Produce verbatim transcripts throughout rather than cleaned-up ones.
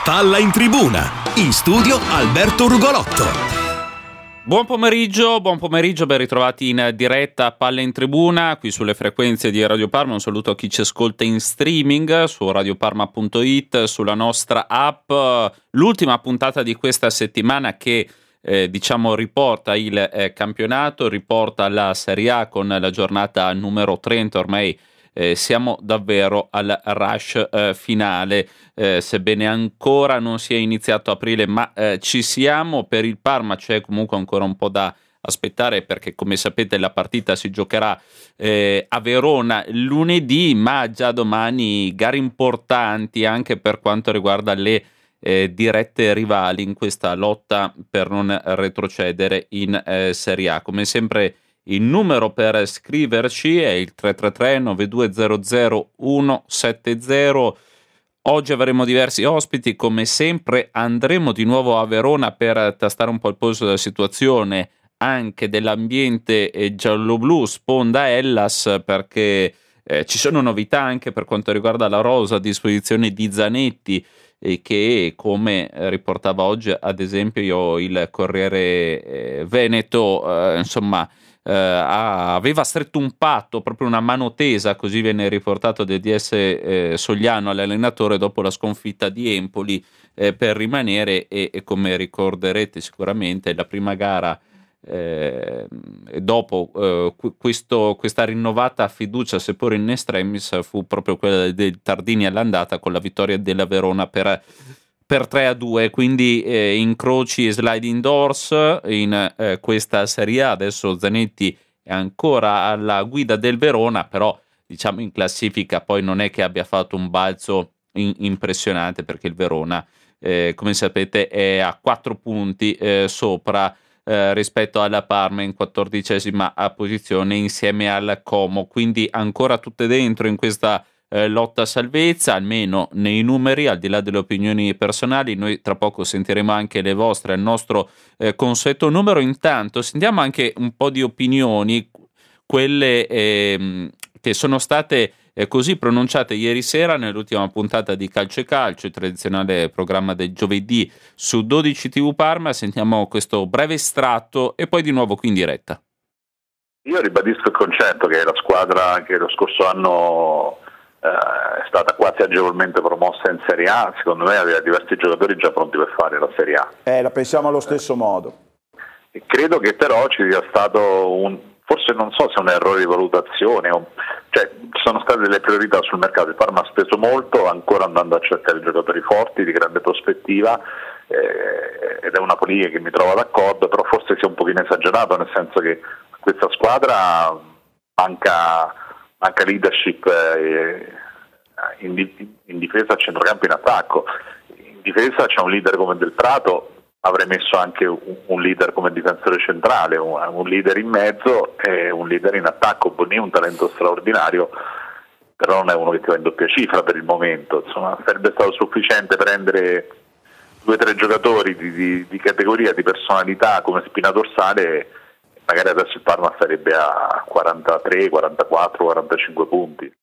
Palla in tribuna, in studio Alberto Rugolotto. Buon pomeriggio, buon pomeriggio, ben ritrovati in diretta a Palla in Tribuna, qui sulle frequenze di Radio Parma. Un saluto a chi ci ascolta in streaming su radioparma punto it, sulla nostra app. L'ultima puntata di questa settimana che eh, diciamo riporta il eh, campionato, riporta la Serie A con la giornata numero trenta. Ormai eh, siamo davvero al rush eh, finale, eh, sebbene ancora non sia iniziato aprile, ma eh, ci siamo. Per il Parma c'è comunque ancora un po' da aspettare, perché come sapete la partita si giocherà eh, a Verona lunedì, ma già domani gare importanti anche per quanto riguarda le eh, dirette rivali in questa lotta per non retrocedere in eh, Serie A. Come sempre il numero per scriverci è il tre tre tre nove due zero zero uno sette zero. Oggi avremo diversi ospiti, come sempre andremo di nuovo a Verona per tastare un po' il polso della situazione, anche dell'ambiente giallo-blu, sponda Hellas, perché eh, ci sono novità anche per quanto riguarda la rosa a disposizione di Zanetti, e che, come riportava oggi ad esempio il Corriere eh, Veneto, eh, insomma Uh, aveva stretto un patto, proprio una mano tesa, così viene riportato del D S eh, Sogliano all'allenatore dopo la sconfitta di Empoli, eh, per rimanere e, e come ricorderete sicuramente la prima gara eh, dopo eh, questo, questa rinnovata fiducia, seppur in extremis, fu proprio quella del Tardini all'andata con la vittoria della Verona per per tre a due, quindi eh, incroci e sliding doors in eh, questa Serie A. Adesso Zanetti è ancora alla guida del Verona, però diciamo in classifica poi non è che abbia fatto un balzo in- impressionante, perché il Verona eh, come sapete è a quattro punti eh, sopra eh, rispetto alla Parma in quattordicesima posizione insieme al Como, quindi ancora tutte dentro in questa Eh, lotta a salvezza, almeno nei numeri, al di là delle opinioni personali. Noi tra poco sentiremo anche le vostre al nostro eh, consueto numero. Intanto sentiamo anche un po' di opinioni, quelle ehm, che sono state eh, così pronunciate ieri sera nell'ultima puntata di Calcio e Calcio, il tradizionale programma del giovedì su dodici tivù Parma. Sentiamo questo breve estratto e poi di nuovo qui in diretta. Io ribadisco il concetto che la squadra che lo scorso anno Uh, è stata quasi agevolmente promossa in Serie A, secondo me aveva diversi giocatori già pronti per fare la Serie A. Eh, la pensiamo allo stesso modo. E credo che però ci sia stato un, forse non so se è un errore di valutazione, o, cioè ci sono state delle priorità sul mercato. Il Parma ha speso molto, ancora andando a cercare giocatori forti, di grande prospettiva, eh, ed è una politica che mi trovo d'accordo, però forse sia un pochino esagerato, nel senso che questa squadra manca manca leadership eh, in, di- in difesa, a centrocampo, in attacco. In difesa c'è un leader come Del Prato, avrei messo anche un, un leader come difensore centrale, un, un leader in mezzo e un leader in attacco. Boni è un talento straordinario, però non è uno che ti va in doppia cifra per il momento. Insomma, sarebbe stato sufficiente prendere due o tre giocatori di, di, di categoria, di personalità come spina dorsale. Magari adesso il Parma sarebbe a quarantatré, quarantaquattro, quarantacinque punti.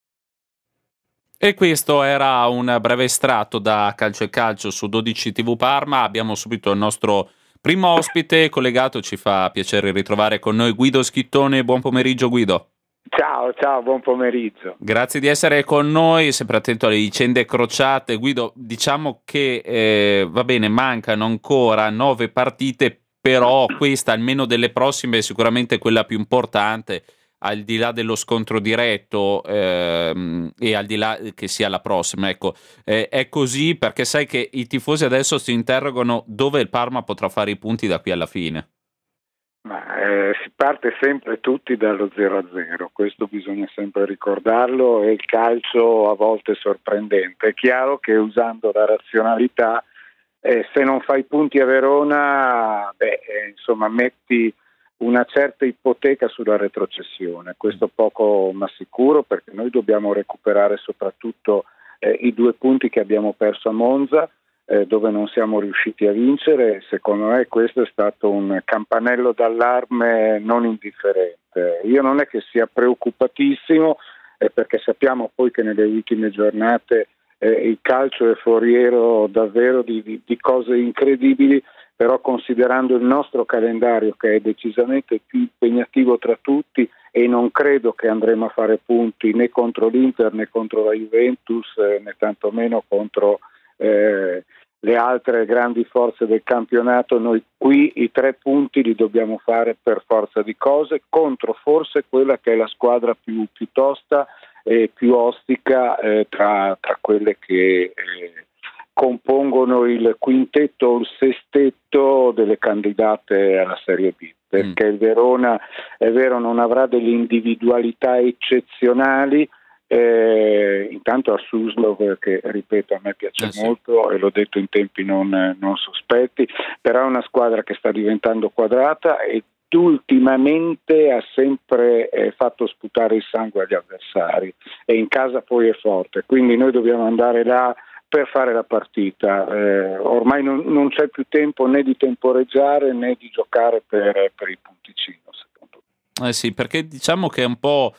E questo era un breve estratto da Calcio e Calcio su dodici tivù Parma. Abbiamo subito il nostro primo ospite collegato, ci fa piacere ritrovare con noi Guido Schittone. Buon pomeriggio Guido. Ciao, ciao, buon pomeriggio. Grazie di essere con noi, sempre attento alle vicende crociate. Guido, diciamo che eh, va bene, mancano ancora nove partite, però questa, almeno delle prossime, è sicuramente quella più importante, al di là dello scontro diretto ehm, e al di là che sia la prossima. Ecco, eh, è così perché sai che i tifosi adesso si interrogano dove il Parma potrà fare i punti da qui alla fine. Ma, eh, si parte sempre tutti dallo zero a zero, questo bisogna sempre ricordarlo, e il calcio a volte è sorprendente. È chiaro che usando la razionalità, Eh, se non fai punti a Verona, beh, eh, insomma, metti una certa ipoteca sulla retrocessione. Questo poco ma sicuro, perché noi dobbiamo recuperare soprattutto eh, i due punti che abbiamo perso a Monza, eh, dove non siamo riusciti a vincere. Secondo me questo è stato un campanello d'allarme non indifferente. Io non è che sia preoccupatissimo, eh, perché sappiamo poi che nelle ultime giornate eh, il calcio è foriero davvero di, di, di cose incredibili, però considerando il nostro calendario che è decisamente più impegnativo tra tutti, e non credo che andremo a fare punti né contro l'Inter né contro la Juventus eh, né tantomeno contro eh, le altre grandi forze del campionato, noi qui i tre punti li dobbiamo fare per forza di cose contro forse quella che è la squadra più, più tosta e più ostica eh, tra, tra quelle che eh, compongono il quintetto o il sestetto delle candidate alla Serie B, perché mm. il Verona è vero non avrà delle individualità eccezionali, eh, intanto a Suslov, che ripeto a me piace eh, molto sì. e l'ho detto in tempi non, non sospetti, però è una squadra che sta diventando quadrata e ultimamente ha sempre eh, fatto sputare il sangue agli avversari e in casa poi è forte, quindi noi dobbiamo andare là per fare la partita. Eh, ormai non, non c'è più tempo né di temporeggiare né di giocare per, per il punticino, secondo me. Eh sì, perché diciamo che è un po'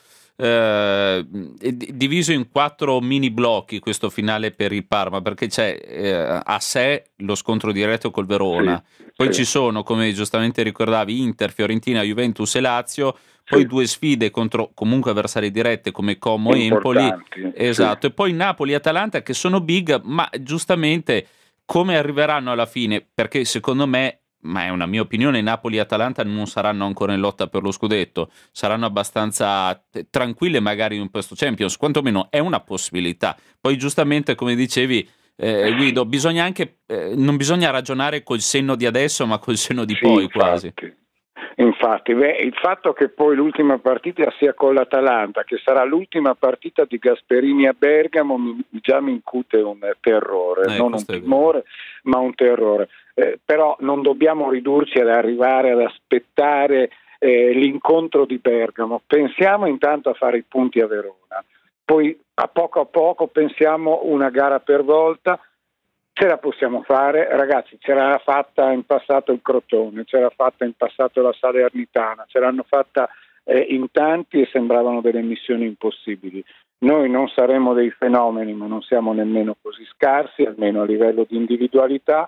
eh, è diviso in quattro mini blocchi questo finale per il Parma, perché c'è eh, a sé lo scontro diretto col Verona, sì, poi sì. ci sono, come giustamente ricordavi, Inter, Fiorentina, Juventus e Lazio, poi sì. due sfide contro comunque avversari dirette come Como e Empoli, esatto, sì. e poi Napoli e Atalanta che sono big, ma giustamente come arriveranno alla fine, perché secondo me, ma è una mia opinione, Napoli e Atalanta non saranno ancora in lotta per lo scudetto, saranno abbastanza tranquille magari in un posto Champions, quantomeno è una possibilità. Poi giustamente come dicevi eh, Guido, bisogna anche eh, non bisogna ragionare col senno di adesso ma col senno di sì, poi infatti. quasi. Infatti, beh, il fatto che poi l'ultima partita sia con l'Atalanta, che sarà l'ultima partita di Gasperini a Bergamo, mi, già mi incute un terrore, eh, non un timore, ma un terrore. Eh, però non dobbiamo ridurci ad arrivare ad aspettare eh, l'incontro di Bergamo. Pensiamo intanto a fare i punti a Verona, poi a poco a poco pensiamo una gara per volta. Ce la possiamo fare, ragazzi, ce l'ha fatta in passato il Crotone, ce l'ha fatta in passato la Salernitana, ce l'hanno fatta eh, in tanti e sembravano delle missioni impossibili. Noi non saremo dei fenomeni, ma non siamo nemmeno così scarsi, almeno a livello di individualità.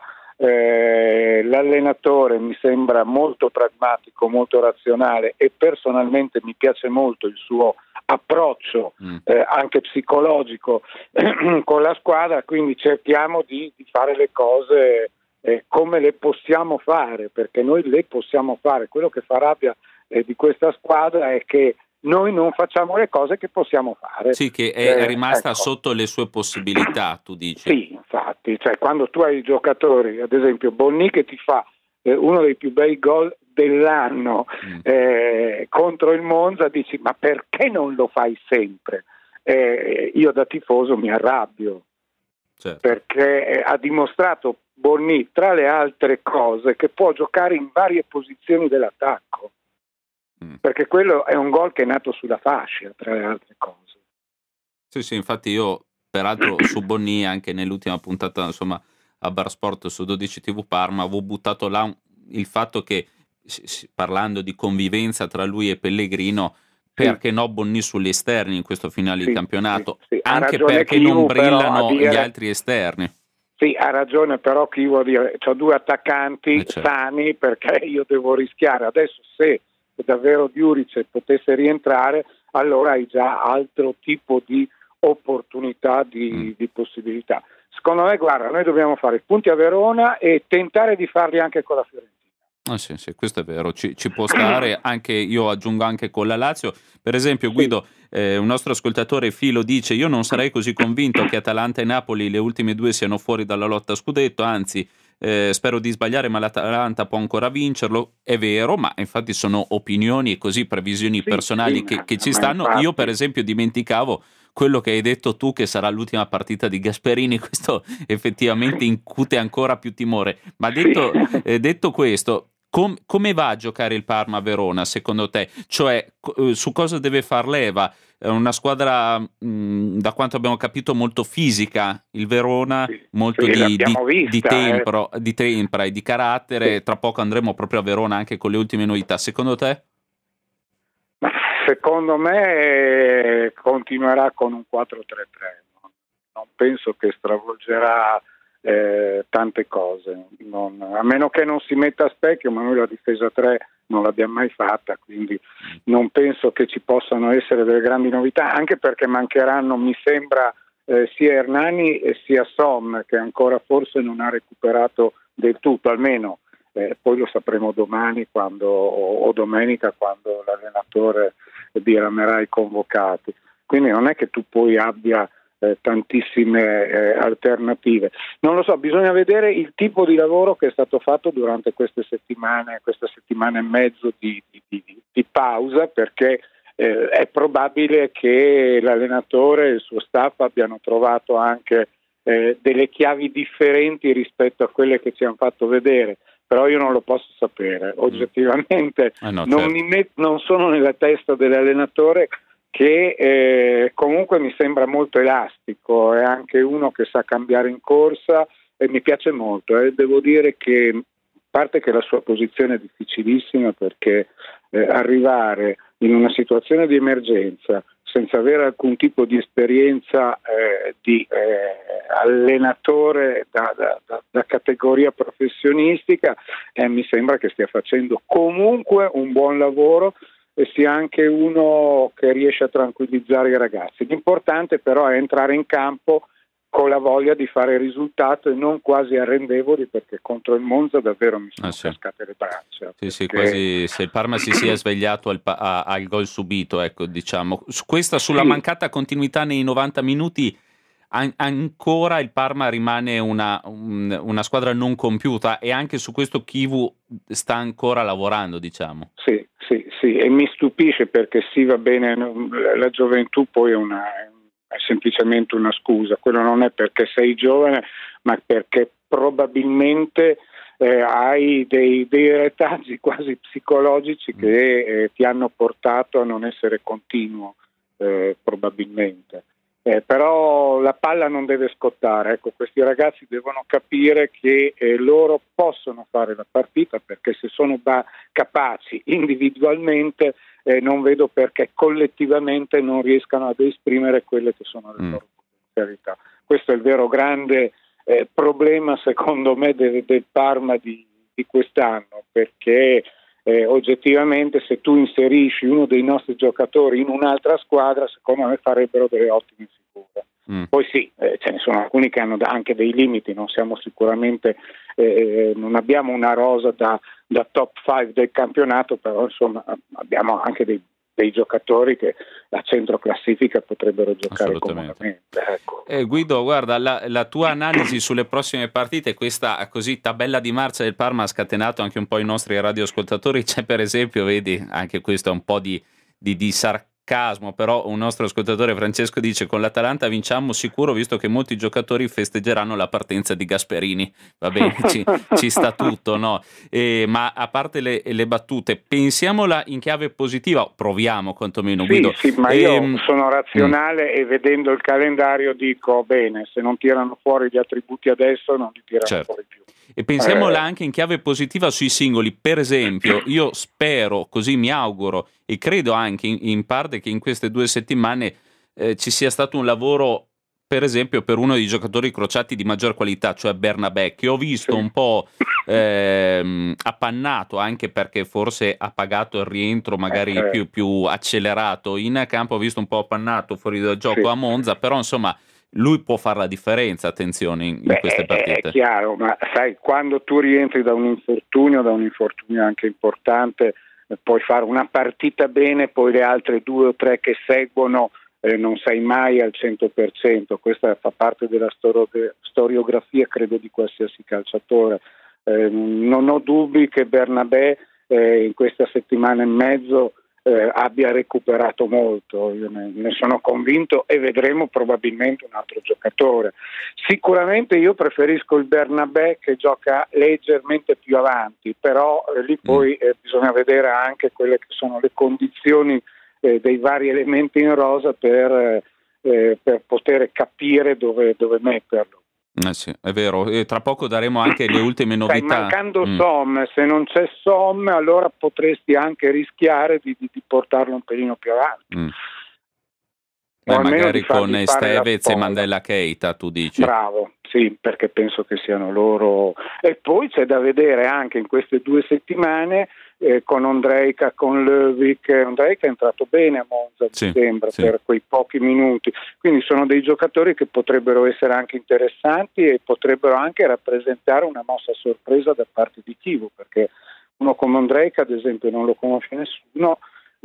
Eh, l'allenatore mi sembra molto pragmatico, molto razionale e personalmente mi piace molto il suo approccio mm. eh, anche psicologico eh, con la squadra, quindi cerchiamo di, di fare le cose eh, come le possiamo fare, perché noi le possiamo fare. Quello che fa rabbia eh, di questa squadra è che noi non facciamo le cose che possiamo fare. Sì, che è eh, rimasta ecco. sotto le sue possibilità, tu dici. Sì, infatti, cioè quando tu hai i giocatori, ad esempio Bonni che ti fa eh, uno dei più bei gol dell'anno mm. eh, contro il Monza, dici ma perché non lo fai sempre? Eh, io da tifoso mi arrabbio, certo. perché eh, ha dimostrato Bonni, tra le altre cose, che può giocare in varie posizioni dell'attacco. Perché quello è un gol che è nato sulla fascia, tra le altre cose. Sì, sì, infatti io peraltro su Bonni anche nell'ultima puntata insomma a Bar Sport su dodici tivù Parma avevo buttato là un, il fatto che parlando di convivenza tra lui e Pellegrino, perché sì. no Bonni sugli esterni in questo finale sì, di campionato, sì, sì. anche perché Chiu, non brillano dire... gli altri esterni. Sì, ha ragione, però chi vuol dire, ho due attaccanti eh certo. sani, perché io devo rischiare adesso se davvero Djuric potesse rientrare, allora hai già altro tipo di opportunità, di, mm. di possibilità. Secondo me, guarda, noi dobbiamo fare punti a Verona e tentare di farli anche con la Fiorentina. Ah, sì, sì, questo è vero, ci, ci può stare, anche io aggiungo anche con la Lazio. Per esempio, Guido, eh, un nostro ascoltatore Filo dice: io non sarei così convinto che Atalanta e Napoli le ultime due siano fuori dalla lotta a scudetto, anzi eh, spero di sbagliare, ma l'Atalanta può ancora vincerlo. È vero, ma infatti sono opinioni e così previsioni sì, personali sì, che, che ci stanno. Infatti... Io per esempio dimenticavo quello che hai detto tu, che sarà l'ultima partita di Gasperini, questo effettivamente incute ancora più timore. Ma detto, sì. eh, detto questo, com- come va a giocare il Parma a Verona secondo te? Cioè, co- su cosa deve far leva? È una squadra, mh, da quanto abbiamo capito, molto fisica, il Verona, sì, molto sì, di, di, vista, di, tempro, eh. di tempra e di carattere. Sì. Tra poco andremo proprio a Verona anche con le ultime novità. Secondo te? Secondo me continuerà con un quattro tre tre, no? non penso che stravolgerà eh, tante cose, non, a meno che non si metta a specchio, ma noi la difesa tre non l'abbiamo mai fatta, quindi non penso che ci possano essere delle grandi novità, anche perché mancheranno, mi sembra, eh, sia Hernani e sia Som, che ancora forse non ha recuperato del tutto, almeno eh, poi lo sapremo domani quando, o, o domenica quando l'allenatore diramerà i convocati. Quindi non è che tu poi abbia eh, tantissime eh, alternative. Non lo so, bisogna vedere il tipo di lavoro che è stato fatto durante queste settimane, questa settimana e mezzo di, di, di, di pausa, perché eh, è probabile che l'allenatore e il suo staff abbiano trovato anche eh, delle chiavi differenti rispetto a quelle che ci hanno fatto vedere, però io non lo posso sapere. Oggettivamente mm. eh no, non, certo. mi met- non sono nella testa dell'allenatore, che eh, comunque mi sembra molto elastico, è anche uno che sa cambiare in corsa e mi piace molto. Eh. Devo dire che, a parte che la sua posizione è difficilissima, perché eh, arrivare in una situazione di emergenza senza avere alcun tipo di esperienza eh, di eh, allenatore da, da, da, da categoria professionistica, eh, mi sembra che stia facendo comunque un buon lavoro e sia anche uno che riesce a tranquillizzare i ragazzi. L'importante però è entrare in campo con la voglia di fare risultato e non quasi arrendevoli, perché contro il Monza davvero mi sono ah, sì. cascate le braccia. Sì, sì, perché... quasi se il Parma si sia svegliato al, pa- a- al gol subito, ecco, diciamo. Su questa, sulla Sì. mancata continuità nei novanta minuti, an- ancora il Parma rimane una, un- una squadra non compiuta, e anche su questo Chivu sta ancora lavorando, diciamo. Sì, sì, sì, e mi stupisce, perché sì, va bene, la gioventù poi è, una, è semplicemente una scusa, quello non è perché sei giovane, ma perché probabilmente eh, hai dei, dei retaggi quasi psicologici che eh, ti hanno portato a non essere continuo, eh, probabilmente. Eh, però la palla non deve scottare, ecco, questi ragazzi devono capire che eh, loro possono fare la partita, perché se sono ba- capaci individualmente eh, non vedo perché collettivamente non riescano ad esprimere quelle che sono le mm. loro potenzialità. Questo è il vero grande eh, problema, secondo me, del, del Parma di, di quest'anno, perché Eh, oggettivamente se tu inserisci uno dei nostri giocatori in un'altra squadra, secondo me farebbero delle ottime figure. Mm. Poi sì, eh, ce ne sono alcuni che hanno anche dei limiti, non siamo sicuramente, eh, non abbiamo una rosa da, da top cinque del campionato, però insomma abbiamo anche dei, dei giocatori che a centro classifica potrebbero giocare comodamente. Ecco. Eh, Guido, guarda, la, la tua analisi sulle prossime partite, questa così tabella di marcia del Parma ha scatenato anche un po' i nostri radioascoltatori. C'è per esempio, vedi, anche questo è un po' di, di, di sarcasmo, però un nostro ascoltatore, Francesco, dice: con l'Atalanta vinciamo sicuro, visto che molti giocatori festeggeranno la partenza di Gasperini. Va bene, ci, ci sta tutto, no? Eh, ma a parte le, le battute, pensiamola in chiave positiva, proviamo quantomeno, sì, Guido. Sì, ma eh, io sono razionale mm. e vedendo il calendario dico, bene, se non tirano fuori gli attributi adesso non li tirano certo. fuori più. E pensiamola eh. anche in chiave positiva sui singoli. Per esempio, io spero, così mi auguro e credo anche in, in parte che in queste due settimane eh, ci sia stato un lavoro, per esempio, per uno dei giocatori crociati di maggior qualità, cioè Bernabé, che ho visto sì. un po' ehm, appannato, anche perché forse ha pagato il rientro magari eh. più, più accelerato in campo. Ho visto un po' appannato fuori dal gioco sì. a Monza, però insomma lui può fare la differenza, attenzione, in, Beh, in queste partite. È chiaro, ma sai, quando tu rientri da un infortunio, da un infortunio anche importante, eh, puoi fare una partita bene, poi le altre due o tre che seguono eh, non sei mai al cento per cento. Questa fa parte della stor- storiografia, credo, di qualsiasi calciatore. Eh, non ho dubbi che Bernabé eh, in questa settimana e mezzo Eh, abbia recuperato molto, io ne, ne sono convinto, e vedremo probabilmente un altro giocatore. Sicuramente io preferisco il Bernabé che gioca leggermente più avanti, però eh, lì poi eh, bisogna vedere anche quelle che sono le condizioni eh, dei vari elementi in rosa per, eh, per poter capire dove, dove metterlo. Eh sì, è vero, e tra poco daremo anche le ultime novità. Sai, mancando mm. Som, se non c'è Som, allora potresti anche rischiare di, di, di portarlo un pelino più avanti. Mm. Beh, magari con Estevez e Mandela Keita, tu dici. Bravo, sì, perché penso che siano loro. E poi c'è da vedere anche in queste due settimane eh, con Ondrejka, con Löwik. Ondrejka è entrato bene a Monza, sì, mi sembra, sì. per quei pochi minuti. Quindi sono dei giocatori che potrebbero essere anche interessanti e potrebbero anche rappresentare una mossa sorpresa da parte di Kivu, perché uno come Ondrejka, ad esempio, non lo conosce nessuno.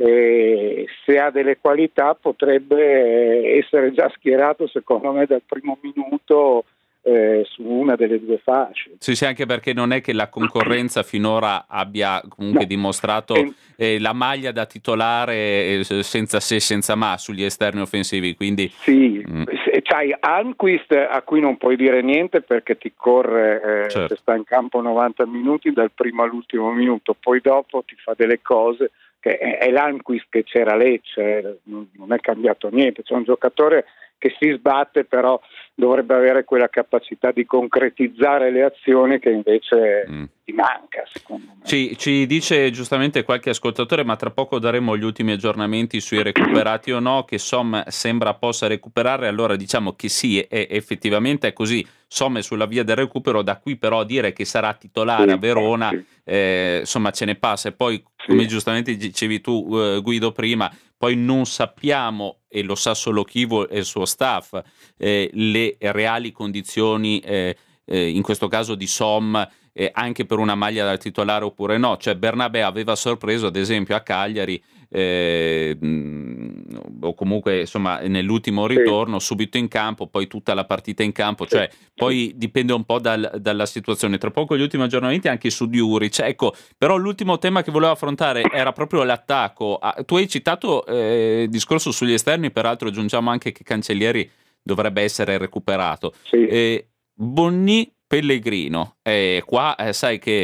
E se ha delle qualità potrebbe essere già schierato, secondo me, dal primo minuto eh, su una delle due fasce. Sì, sì, anche perché non è che la concorrenza finora abbia comunque no. dimostrato e... eh, la maglia da titolare eh, senza se senza ma sugli esterni offensivi, quindi sì, mm. c'hai Almqvist a cui non puoi dire niente perché ti corre eh, certo. se sta in campo novanta minuti dal primo all'ultimo minuto, poi dopo ti fa delle cose che è, è l'Almqvist che c'era a Lecce, non è cambiato niente, c'è un giocatore che si sbatte, però dovrebbe avere quella capacità di concretizzare le azioni che invece mm. ti manca, secondo me. Ci, ci dice giustamente qualche ascoltatore, ma tra poco daremo gli ultimi aggiornamenti sui recuperati o no, che Som sembra possa recuperare, allora diciamo che sì, è, effettivamente è così, Som è sulla via del recupero, da qui però a dire che sarà titolare sì, a Verona, sì. eh, insomma ce ne passa, e poi sì. come giustamente dicevi tu eh, Guido prima, poi non sappiamo, e lo sa solo Kivu e il suo staff, eh, le reali condizioni, eh, eh, in questo caso di Som, eh, anche per una maglia da titolare oppure no. Cioè Bernabé aveva sorpreso ad esempio a Cagliari, eh, mh, o comunque insomma nell'ultimo ritorno, sì. subito in campo, poi tutta la partita in campo, sì. cioè poi dipende un po' dal, dalla situazione. Tra poco gli ultimi aggiornamenti anche su Djuric, ecco, però l'ultimo tema che volevo affrontare era proprio l'attacco. Ah, tu hai citato eh, il discorso sugli esterni, peraltro aggiungiamo anche che Cancellieri dovrebbe essere recuperato. Sì. eh, Bonni, Pellegrino, eh, qua eh, sai che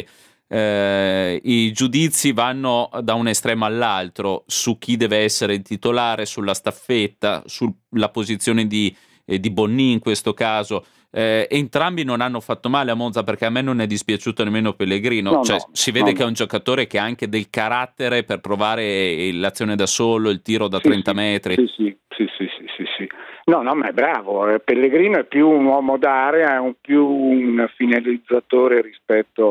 eh, i giudizi vanno da un estremo all'altro su chi deve essere il titolare, sulla staffetta, sulla posizione di, eh, di Bonni in questo caso. Eh, entrambi non hanno fatto male a Monza, perché a me non è dispiaciuto nemmeno Pellegrino, no, cioè no, si vede no, che è un giocatore che ha anche del carattere per provare l'azione da solo, il tiro da sì, trenta sì, metri. Sì, sì, sì, sì, sì, sì, sì. No, no, ma è bravo. Pellegrino è più un uomo d'area, è un più un finalizzatore rispetto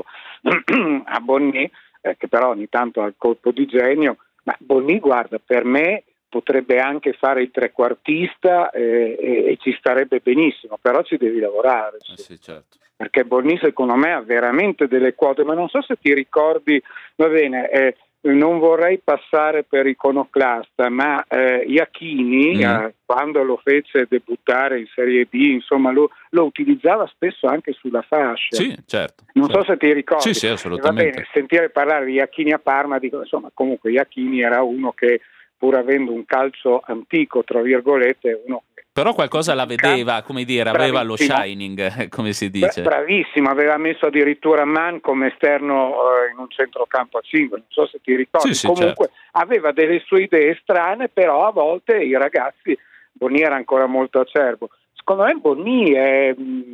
a Bonni, eh, che però ogni tanto ha il colpo di genio. Ma Bonni, guarda, per me potrebbe anche fare il trequartista eh, e, e ci starebbe benissimo, però ci devi lavorare. Eh sì, certo. Perché Bonni secondo me ha veramente delle quote, ma non so se ti ricordi, va bene, eh, non vorrei passare per iconoclasta, ma eh, Iachini, mm. eh, quando lo fece debuttare in Serie B, insomma lo, lo utilizzava spesso anche sulla fascia. Sì, certo. Non certo. so se ti ricordi. Sì, sì, assolutamente. Va bene, sentire parlare di Iachini a Parma, dico, insomma, comunque Iachini era uno che, pur avendo un calcio antico, tra virgolette, uno però qualcosa la vedeva, come dire, aveva lo shining, come si dice. Bravissimo, aveva messo addirittura Mann come esterno eh, in un centrocampo a cinque, non so se ti ricordi. Sì, sì, comunque certo. Aveva delle sue idee strane, però a volte i ragazzi, Bonni era ancora molto acerbo. Secondo me Bonni è,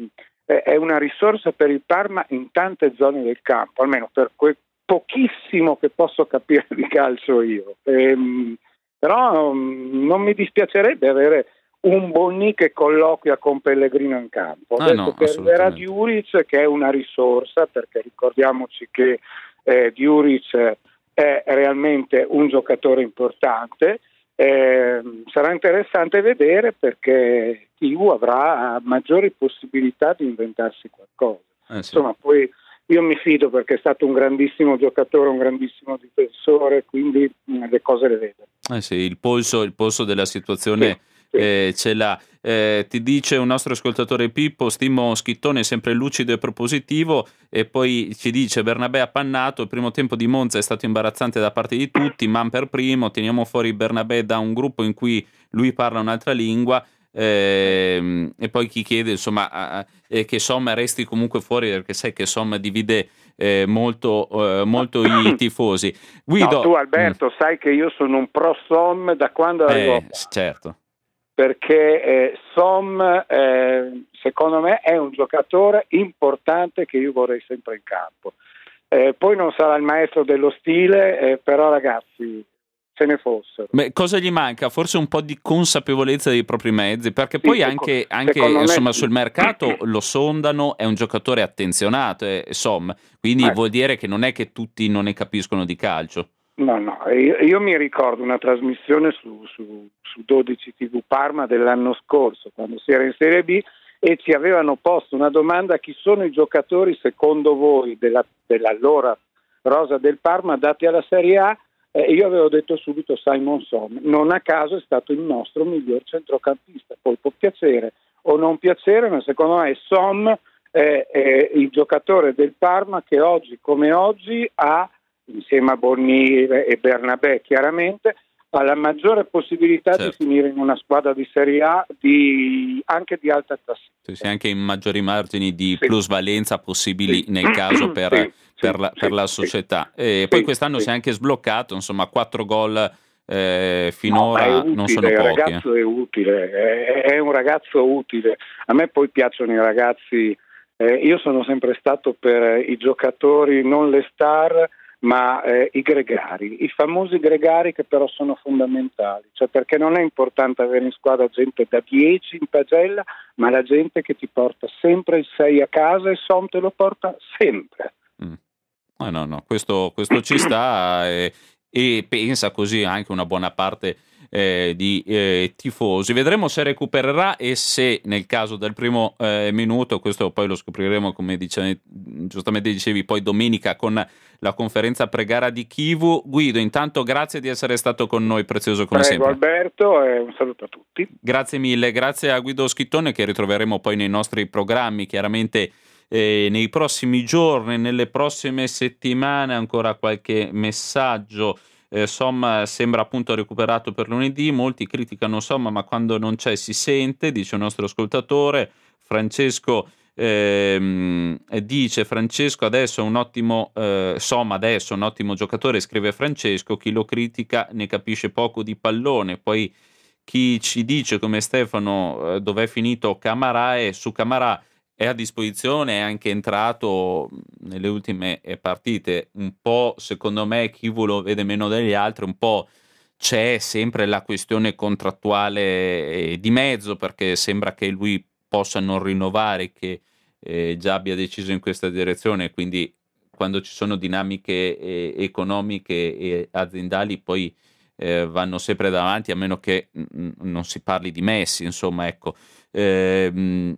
è una risorsa per il Parma in tante zone del campo, almeno per quel pochissimo che posso capire di calcio io. Ehm, però um, non mi dispiacerebbe avere un Bonni che colloquia con Pellegrino in campo. Ah, Adesso no, che arriverà Djuric, che è una risorsa, perché ricordiamoci che eh, Djuric è realmente un giocatore importante. Eh, sarà interessante vedere, perché Kivu avrà maggiori possibilità di inventarsi qualcosa. Eh sì. Insomma, poi io mi fido, perché è stato un grandissimo giocatore, un grandissimo difensore, quindi mh, le cose le vedo. Eh sì, il polso, il polso della situazione. Sì. Eh, ce l'ha. Eh, ti dice un nostro ascoltatore Pippo, stimo Schittone sempre lucido e propositivo, e poi ci dice Bernabé appannato, il primo tempo di Monza è stato imbarazzante da parte di tutti, man per primo, teniamo fuori Bernabé da un gruppo in cui lui parla un'altra lingua, eh, e poi chi chiede insomma eh, che Som resti comunque fuori, perché sai che Som divide eh, molto, eh, molto i tifosi. Guido, no, tu Alberto mm. sai che io sono un pro Som da quando arrivo eh, certo, perché eh, Som eh, secondo me è un giocatore importante che io vorrei sempre in campo. Eh, poi non sarà il maestro dello stile, eh, però ragazzi, ce ne fossero. Beh, cosa gli manca? Forse un po' di consapevolezza dei propri mezzi, perché sì, poi seco- anche, anche insomma me... sul mercato lo sondano, è un giocatore attenzionato, eh, insomma, quindi eh. vuol dire che non è che tutti non ne capiscono di calcio. No, no, io, io mi ricordo una trasmissione su, su, su dodici tivù Parma dell'anno scorso, quando si era in Serie B, e ci avevano posto una domanda: chi sono i giocatori secondo voi della, dell'allora rosa del Parma dati alla Serie A? E eh, io avevo detto subito Simon Son, non a caso è stato il nostro miglior centrocampista. Poi può piacere o non piacere, ma secondo me Son è, è il giocatore del Parma che oggi come oggi ha, insieme a Bonni e Bernabé chiaramente, ha la maggiore possibilità certo. di finire in una squadra di Serie A di, anche di alta classifica. Sì, sì, anche in maggiori margini di sì. plusvalenza possibili sì. nel caso per, sì, per, la, per sì, la società. E sì, poi quest'anno sì. si è anche sbloccato, insomma, quattro gol eh, finora no, utile, non sono pochi. Il ragazzo eh. è utile, è, è un ragazzo utile. A me poi piacciono i ragazzi, eh, io sono sempre stato per i giocatori, non le star, ma eh, i gregari, i famosi gregari che però sono fondamentali, cioè perché non è importante avere in squadra gente da dieci in pagella, ma la gente che ti porta sempre il sei a casa, e Son te lo porta sempre. Mm. Oh, no, no, questo, questo ci sta e, e pensa così anche una buona parte eh, di eh, tifosi. Vedremo se recupererà e se nel caso del primo eh, minuto, questo poi lo scopriremo, come dice, giustamente dicevi, poi domenica con la conferenza pre-gara di Chivu. Guido, intanto grazie di essere stato con noi, prezioso come Prego, sempre. Alberto, e un saluto a tutti. Grazie mille, grazie a Guido Schittone, che ritroveremo poi nei nostri programmi, chiaramente eh, nei prossimi giorni, nelle prossime settimane. Ancora qualche messaggio. Eh, Somma sembra appunto recuperato per lunedì, molti criticano Somma, ma quando non c'è si sente, dice il nostro ascoltatore. Francesco ehm, dice Francesco adesso è un ottimo eh, Somma adesso è un ottimo giocatore, scrive Francesco, chi lo critica ne capisce poco di pallone. Poi chi ci dice come Stefano eh, dov'è finito Camarà, e su Camarà è a disposizione, è anche entrato nelle ultime partite. Un po', secondo me, chi lo vede meno degli altri, un po' c'è sempre la questione contrattuale di mezzo, perché sembra che lui possa non rinnovare, che eh, già abbia deciso in questa direzione, quindi quando ci sono dinamiche eh, economiche e aziendali poi eh, vanno sempre davanti, a meno che mh, non si parli di Messi, insomma, ecco. Eh, mh,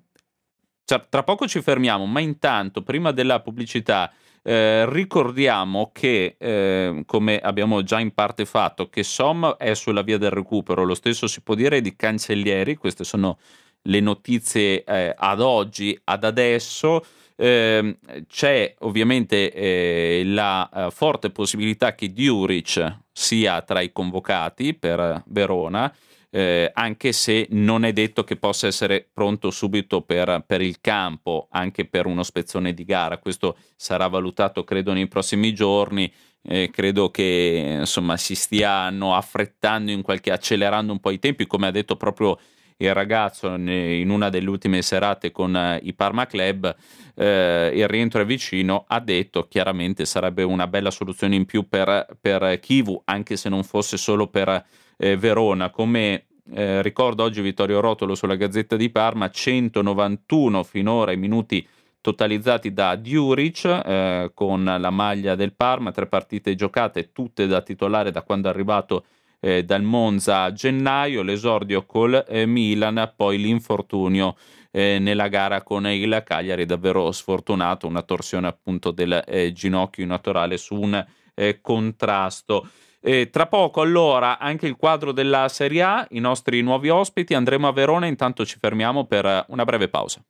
Tra poco ci fermiamo, ma intanto, prima della pubblicità, eh, ricordiamo che, eh, come abbiamo già in parte fatto, che Som è sulla via del recupero. Lo stesso si può dire di Cancellieri. Queste sono le notizie eh, ad oggi, ad adesso. Eh, c'è ovviamente eh, la eh, forte possibilità che Djuric sia tra i convocati per Verona. Eh, anche se non è detto che possa essere pronto subito per, per il campo, anche per uno spezzone di gara. Questo sarà valutato, credo, nei prossimi giorni. Eh, credo che insomma si stiano affrettando, in qualche, accelerando un po' i tempi, come ha detto proprio il ragazzo in una delle ultime serate con eh, i Parma Club. Eh, il rientro è vicino, ha detto chiaramente sarebbe una bella soluzione in più per, per Chivu, anche se non fosse solo per Eh, Verona. Come eh, ricordo oggi Vittorio Rotolo sulla Gazzetta di Parma, centonovantuno finora i minuti totalizzati da Djuric eh, con la maglia del Parma, tre partite giocate, tutte da titolare da quando è arrivato eh, dal Monza a gennaio, l'esordio col eh, Milan, poi l'infortunio eh, nella gara con il Cagliari, davvero sfortunato, una torsione appunto del eh, ginocchio naturale su un eh, contrasto. E tra poco allora anche il quadro della Serie A, i nostri nuovi ospiti, andremo a Verona, intanto ci fermiamo per una breve pausa.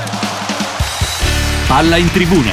Palla in tribuna.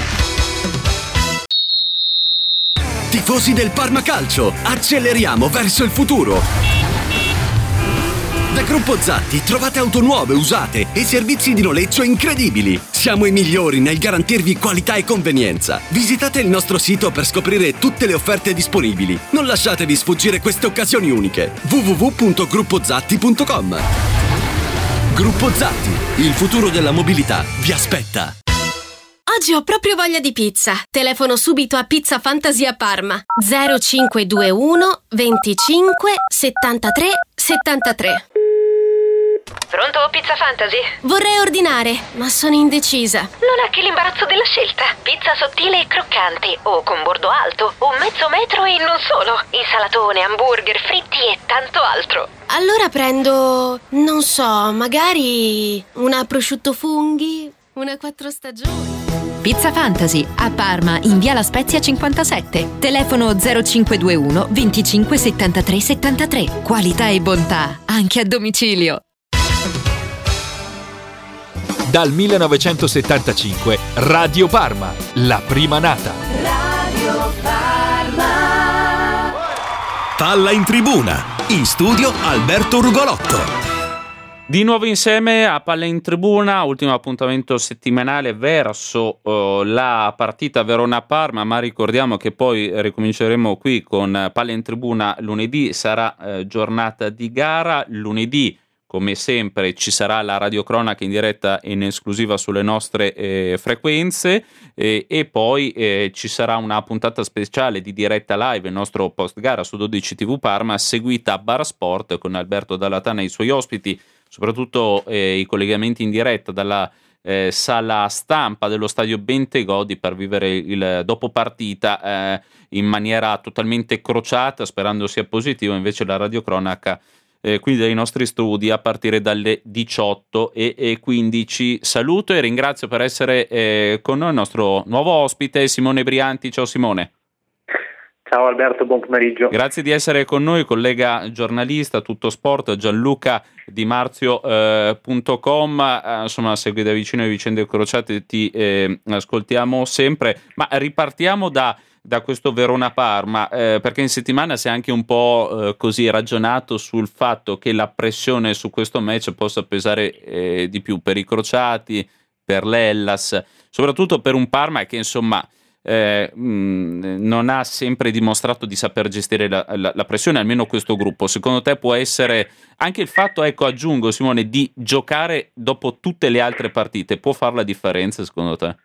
Tifosi del Parma Calcio, acceleriamo verso il futuro. Da Gruppo Zatti trovate auto nuove, usate e servizi di noleggio incredibili. Siamo i migliori nel garantirvi qualità e convenienza. Visitate il nostro sito per scoprire tutte le offerte disponibili. Non lasciatevi sfuggire queste occasioni uniche. w w w punto gruppo zatti punto com. Gruppo Zatti, il futuro della mobilità vi aspetta. Oggi ho proprio voglia di pizza. Telefono subito a Pizza Fantasia Parma. zero cinque due uno venticinque settantatré settantatré. Pronto, Pizza Fantasy? Vorrei ordinare, ma sono indecisa. Non ha che l'imbarazzo della scelta. Pizza sottile e croccante, o con bordo alto, o mezzo metro e non solo. Insalatone, hamburger, fritti e tanto altro. Allora prendo, non so, magari una prosciutto funghi, una quattro stagioni. Pizza Fantasy, a Parma, in via La Spezia cinquantasette. Telefono zero cinque due uno venticinque settantatré settantatré. Qualità e bontà, anche a domicilio. Dal millenovecentosettantacinque Radio Parma, la prima nata. Radio Parma. Palla in tribuna, in studio Alberto Rugolotto. Di nuovo insieme a Palla in Tribuna, ultimo appuntamento settimanale verso uh, la partita Verona-Parma, ma ricordiamo che poi ricominceremo qui con Palla in Tribuna lunedì, sarà uh, giornata di gara, lunedì come sempre ci sarà la radiocronaca in diretta in esclusiva sulle nostre eh, frequenze eh, e poi eh, ci sarà una puntata speciale di diretta live, il nostro post gara su dodici tivù Parma, seguita a Bar Sport con Alberto Dallatana e i suoi ospiti, soprattutto eh, i collegamenti in diretta dalla eh, sala stampa dello stadio Bentegodi per vivere il dopo partita eh, in maniera totalmente crociata, sperando sia positivo. Invece la radiocronaca Eh, quindi dai nostri studi a partire dalle diciotto e quindici. Saluto e ringrazio per essere eh, con noi il nostro nuovo ospite Simone Brianti. Ciao Simone. Ciao Alberto, buon pomeriggio. Grazie di essere con noi, collega giornalista, tutto sport, Gianluca Di Marzio punto com, eh, insomma segui da vicino le vicende crociate, ti eh, ascoltiamo sempre, ma ripartiamo da da questo Verona-Parma, eh, perché in settimana si è anche un po' eh, così ragionato sul fatto che la pressione su questo match possa pesare eh, di più per i crociati, per l'Hellas, soprattutto per un Parma che insomma eh, mh, non ha sempre dimostrato di saper gestire la, la, la pressione, almeno questo gruppo. Secondo te può essere anche il fatto, ecco aggiungo Simone, di giocare dopo tutte le altre partite, può fare la differenza secondo te?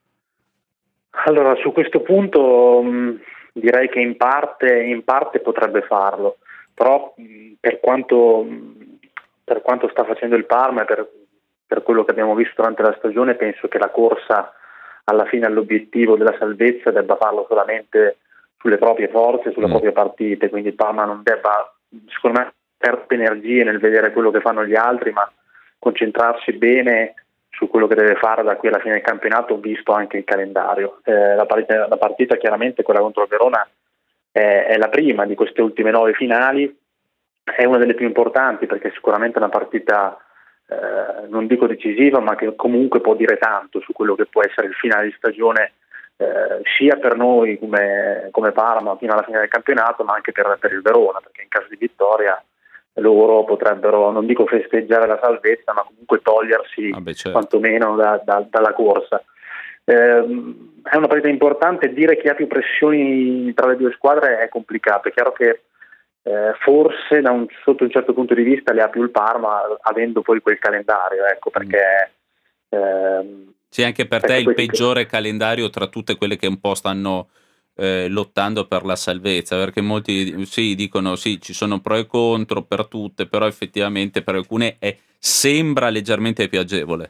Allora, su questo punto mh, direi che in parte, in parte potrebbe farlo, però mh, per quanto mh, per quanto sta facendo il Parma e per, per quello che abbiamo visto durante la stagione, penso che la corsa alla fine all'obiettivo della salvezza debba farlo solamente sulle proprie forze, sulle mm. proprie partite, quindi il Parma non debba, secondo me, perdere energie nel vedere quello che fanno gli altri, ma concentrarsi bene su quello che deve fare da qui alla fine del campionato, visto anche il calendario. Eh, la, partita, la partita chiaramente, quella contro il Verona, è, è la prima di queste ultime nove finali, è una delle più importanti perché sicuramente è una partita, eh, non dico decisiva, ma che comunque può dire tanto su quello che può essere il finale di stagione, eh, sia per noi come, come Parma fino alla fine del campionato, ma anche per, per il Verona, perché in caso di vittoria loro potrebbero, non dico festeggiare la salvezza, ma comunque togliersi ah beh, certo. quantomeno da, da, dalla corsa. Eh, è una partita importante, dire chi ha più pressioni tra le due squadre è complicato, è chiaro che eh, forse da un, sotto un certo punto di vista le ha più il Parma, avendo poi quel calendario, ecco, perché mm. eh, sì, anche per te il peggiore che... calendario tra tutte quelle che un po' stanno Eh, lottando per la salvezza, perché molti sì, dicono sì, ci sono pro e contro per tutte, però effettivamente per alcune è, sembra leggermente più agevole.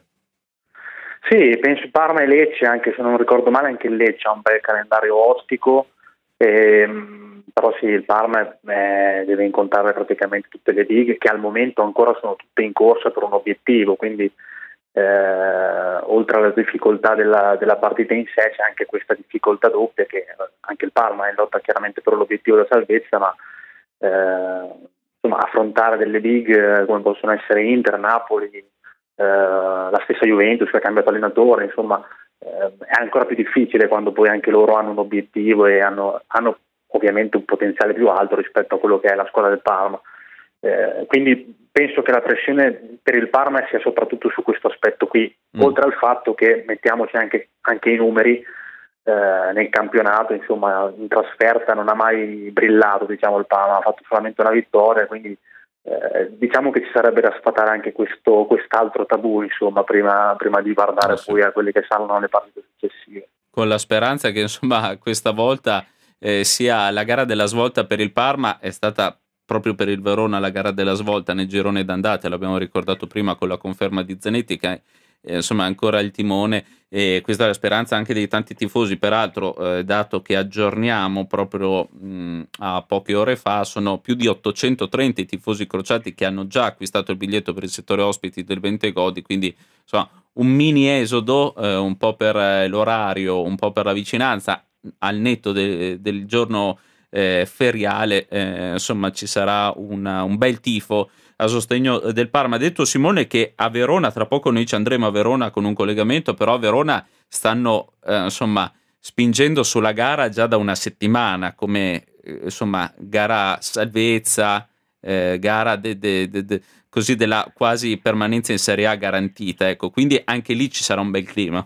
Sì, penso Parma e Lecce, anche se non ricordo male anche il Lecce ha un bel calendario ostico, ehm, però sì, il Parma eh, deve incontrare praticamente tutte le dighe che al momento ancora sono tutte in corsa per un obiettivo, quindi Eh, oltre alla difficoltà della, della partita in sé c'è anche questa difficoltà doppia che anche il Parma è in lotta chiaramente per l'obiettivo della salvezza, ma eh, insomma affrontare delle big come possono essere Inter, Napoli, eh, la stessa Juventus che ha cambiato allenatore, insomma eh, è ancora più difficile quando poi anche loro hanno un obiettivo e hanno, hanno ovviamente un potenziale più alto rispetto a quello che è la squadra del Parma. Eh, quindi penso che la pressione per il Parma sia soprattutto su questo aspetto qui, mm. oltre al fatto che mettiamoci anche, anche i numeri eh, nel campionato, insomma in trasferta non ha mai brillato, diciamo, il Parma ha fatto solamente una vittoria, quindi eh, diciamo che ci sarebbe da sfatare anche questo quest'altro tabù, insomma, prima, prima di guardare oh, sì. poi a quelli che saranno le partite successive. Con la speranza che insomma questa volta eh, sia la gara della svolta per il Parma, è stata proprio per il Verona la gara della svolta nel girone d'andata, l'abbiamo ricordato prima con la conferma di Zanetti che eh, insomma è ancora il timone, e questa è la speranza anche dei tanti tifosi. Peraltro eh, dato che aggiorniamo proprio mh, a poche ore fa, sono più di ottocentotrenta i tifosi crociati che hanno già acquistato il biglietto per il settore ospiti del Bentegodi, quindi insomma un mini esodo, eh, un po' per eh, l'orario, un po' per la vicinanza, al netto de- del giorno eh, feriale, eh, insomma ci sarà una, un bel tifo a sostegno del Parma. Ha detto Simone che a Verona, tra poco noi ci andremo a Verona con un collegamento, però a Verona stanno eh, insomma spingendo sulla gara già da una settimana, come eh, insomma gara salvezza, eh, gara de, de, de, de, così della quasi permanenza in Serie A garantita, ecco, quindi anche lì ci sarà un bel clima.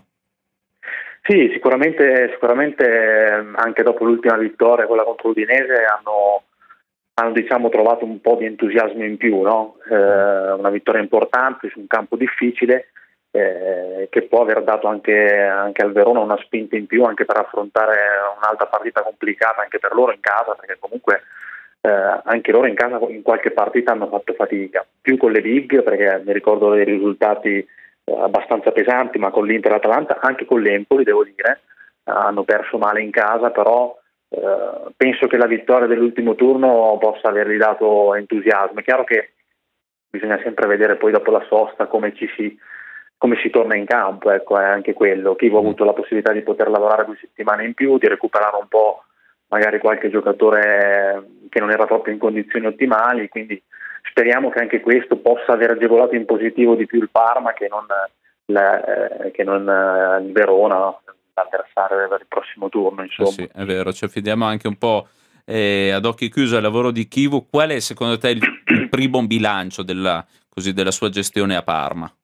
Sì, sicuramente, sicuramente anche dopo l'ultima vittoria, quella contro l'Udinese, hanno, hanno diciamo trovato un po' di entusiasmo in più, no? Eh, una vittoria importante su un campo difficile, eh, che può aver dato anche, anche al Verona una spinta in più anche per affrontare un'altra partita complicata anche per loro in casa, perché comunque eh, anche loro in casa in qualche partita hanno fatto fatica, più con le big, perché mi ricordo dei risultati abbastanza pesanti, ma con l'Inter e l'Atalanta, anche con l'Empoli devo dire, hanno perso male in casa, però eh, penso che la vittoria dell'ultimo turno possa avergli dato entusiasmo. È chiaro che bisogna sempre vedere poi dopo la sosta come ci si, come si torna in campo, ecco, è anche quello. Chi ha avuto la possibilità di poter lavorare due settimane in più, di recuperare un po' magari qualche giocatore che non era proprio in condizioni ottimali, quindi speriamo che anche questo possa aver agevolato in positivo di più il Parma che non, la, eh, che non eh, il Verona, l'avversario per il prossimo turno, insomma. Eh sì, è vero, ci affidiamo anche un po' eh, ad occhi chiusi al lavoro di Chivu. Qual è secondo te il, il primo bilancio della, così, della sua gestione a Parma?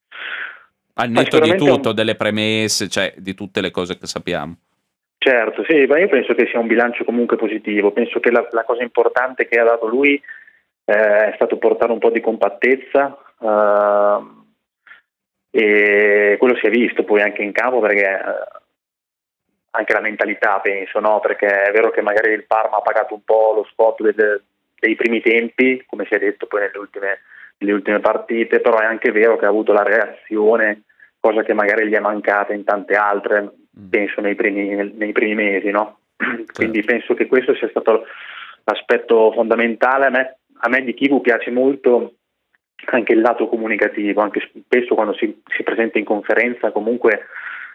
Al netto di tutto, un... delle premesse, cioè di tutte le cose che sappiamo. Certo, sì, ma io penso che sia un bilancio comunque positivo. Penso che la, la cosa importante che ha dato lui Eh, è stato portare un po' di compattezza, eh, e quello si è visto poi anche in campo, perché eh, anche la mentalità penso, no? Perché è vero che magari il Parma ha pagato un po' lo scotto del, dei primi tempi, come si è detto poi nelle ultime, nelle ultime partite, però è anche vero che ha avuto la reazione, cosa che magari gli è mancata in tante altre, mm. penso nei primi, nei primi mesi, no? Certo. Quindi penso che questo sia stato l'aspetto fondamentale. A me A me di Chivu piace molto anche il lato comunicativo, anche spesso quando si, si presenta in conferenza comunque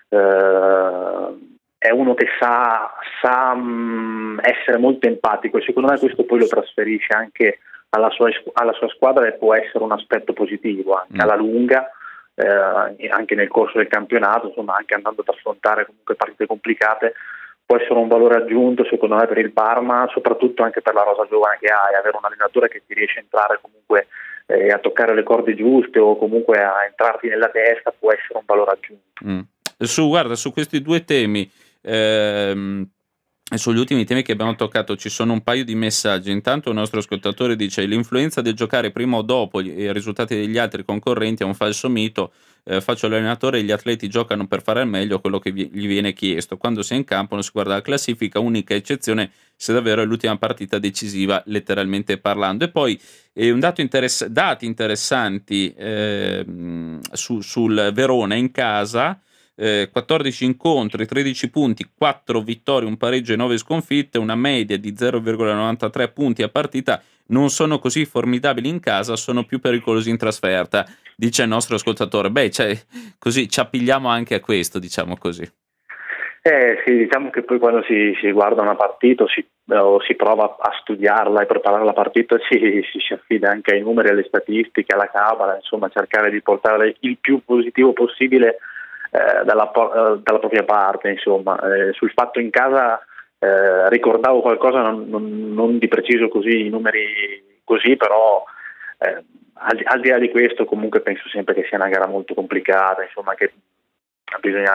eh, è uno che sa, sa mh, essere molto empatico, e secondo me questo poi lo trasferisce anche alla sua, alla sua squadra, e può essere un aspetto positivo anche mm. alla lunga, eh, anche nel corso del campionato, insomma anche andando ad affrontare comunque partite complicate. Può essere un valore aggiunto secondo me per il Parma, soprattutto anche per la rosa giovane che ha, e avere un allenatore che ti riesce a entrare comunque eh, a toccare le corde giuste, o comunque a entrarti nella testa, può essere un valore aggiunto. Mm. Su, guarda, su questi due temi ehm, e sugli ultimi temi che abbiamo toccato ci sono un paio di messaggi. Intanto un nostro ascoltatore dice: l'influenza del giocare prima o dopo i risultati degli altri concorrenti è un falso mito. Eh, faccio l'allenatore e gli atleti giocano per fare al meglio quello che vi, gli viene chiesto. Quando si è in campo non si guarda la classifica, unica eccezione se davvero è l'ultima partita decisiva, letteralmente parlando. E poi eh, un dato interess- dati interessanti eh, su, sul Verona in casa. Eh, quattordici incontri, tredici punti, quattro vittorie, un pareggio e nove sconfitte, una media di zero virgola novantatré punti a partita. Non sono così formidabili in casa, sono più pericolosi in trasferta, dice il nostro ascoltatore. Beh, cioè, così ci appigliamo anche a questo, diciamo così. Eh sì, diciamo che poi quando si, si guarda una partita o si, o si prova a studiarla e preparare la partita, si, si, si affida anche ai numeri, alle statistiche, alla cabala, insomma cercare di portare il più positivo possibile Eh, dalla, eh, dalla propria parte, insomma. Eh, sul fatto in casa eh, ricordavo qualcosa, non, non, non di preciso così, i numeri così, però eh, al, al di là di questo comunque penso sempre che sia una gara molto complicata, insomma, che bisogna,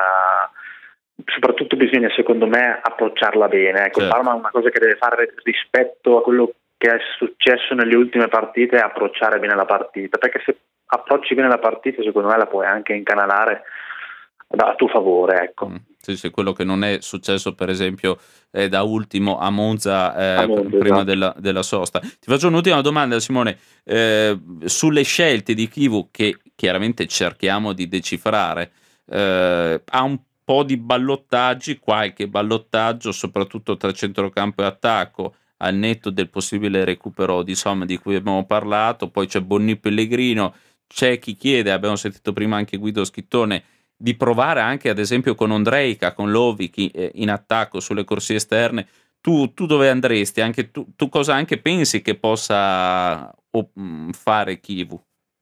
soprattutto bisogna secondo me approcciarla bene, ecco. Certo. Il Parma è una cosa che deve fare rispetto a quello che è successo nelle ultime partite è approcciare bene la partita, perché se approcci bene la partita secondo me la puoi anche incanalare a tuo favore, ecco. Mm, sì, sì, quello che non è successo per esempio eh, da ultimo a Monza, eh, a Monza prima esatto. della, della sosta. Ti faccio un'ultima domanda, Simone, eh, sulle scelte di Chivu che chiaramente cerchiamo di decifrare. Eh, ha un po' di ballottaggi, qualche ballottaggio soprattutto tra centrocampo e attacco, al netto del possibile recupero di Somma di cui abbiamo parlato. Poi c'è Bonni Pellegrino, c'è chi chiede, abbiamo sentito prima anche Guido Schittone, di provare anche ad esempio con Ondrejka, con Lovic in attacco sulle corsie esterne. Tu, tu dove andresti? Anche tu, tu cosa anche pensi che possa fare Chivu?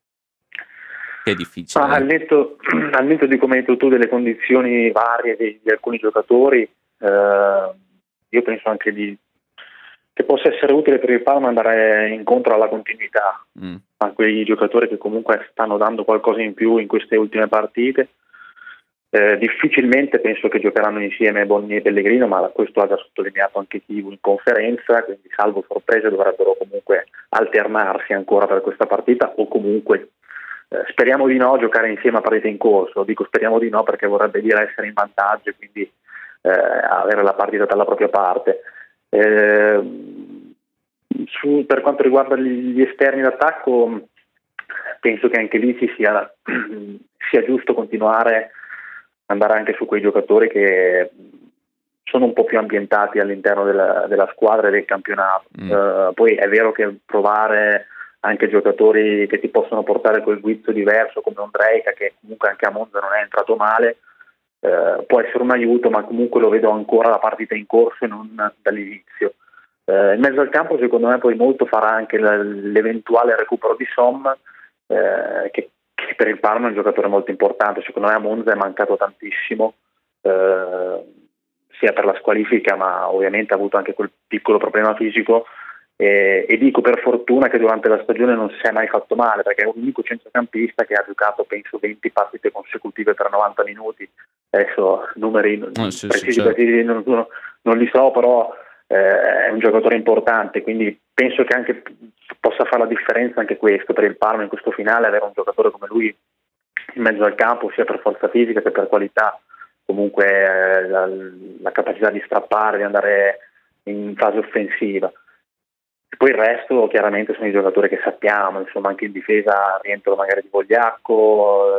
Che è difficile. Ah, al, netto, al netto di come hai detto tu delle condizioni varie di, di alcuni giocatori, eh, io penso anche di, che possa essere utile per il Parma andare incontro alla continuità, mm. a quei giocatori che comunque stanno dando qualcosa in più in queste ultime partite. Eh, difficilmente penso che giocheranno insieme Bonni e Pellegrino, ma questo ha già sottolineato anche Chivu in conferenza, quindi salvo sorprese dovrebbero comunque alternarsi ancora per questa partita, o comunque eh, speriamo di no giocare insieme a partita in corso. Dico speriamo di no perché vorrebbe dire essere in vantaggio e quindi eh, avere la partita dalla propria parte. Eh, su, per quanto riguarda gli esterni d'attacco, penso che anche lì ci sia, sia giusto continuare andare anche su quei giocatori che sono un po' più ambientati all'interno della, della squadra e del campionato. Mm. Uh, poi è vero che provare anche giocatori che ti possono portare quel guizzo diverso come Ondrejka, che comunque anche a Monza non è entrato male, uh, può essere un aiuto, ma comunque lo vedo ancora la partita in corso e non dall'inizio. Uh, in mezzo al campo secondo me poi molto farà anche l'eventuale recupero di Somma, uh, che che per il Parma è un giocatore molto importante. Secondo me a Monza è mancato tantissimo, eh, sia per la squalifica, ma ovviamente ha avuto anche quel piccolo problema fisico, e, e dico per fortuna che durante la stagione non si è mai fatto male, perché è l'unico centrocampista che ha giocato penso venti partite consecutive per novanta minuti. Adesso numeri oh, sì, precisi, sì, certo. precisi non, non, non li so, però eh, è un giocatore importante, quindi penso che anche possa fare la differenza anche questo per il Parma in questo finale, avere un giocatore come lui in mezzo al campo, sia per forza fisica che per qualità, comunque eh, la, la capacità di strappare, di andare in fase offensiva. E poi il resto chiaramente sono i giocatori che sappiamo, insomma anche in difesa rientro magari di Vogliacco.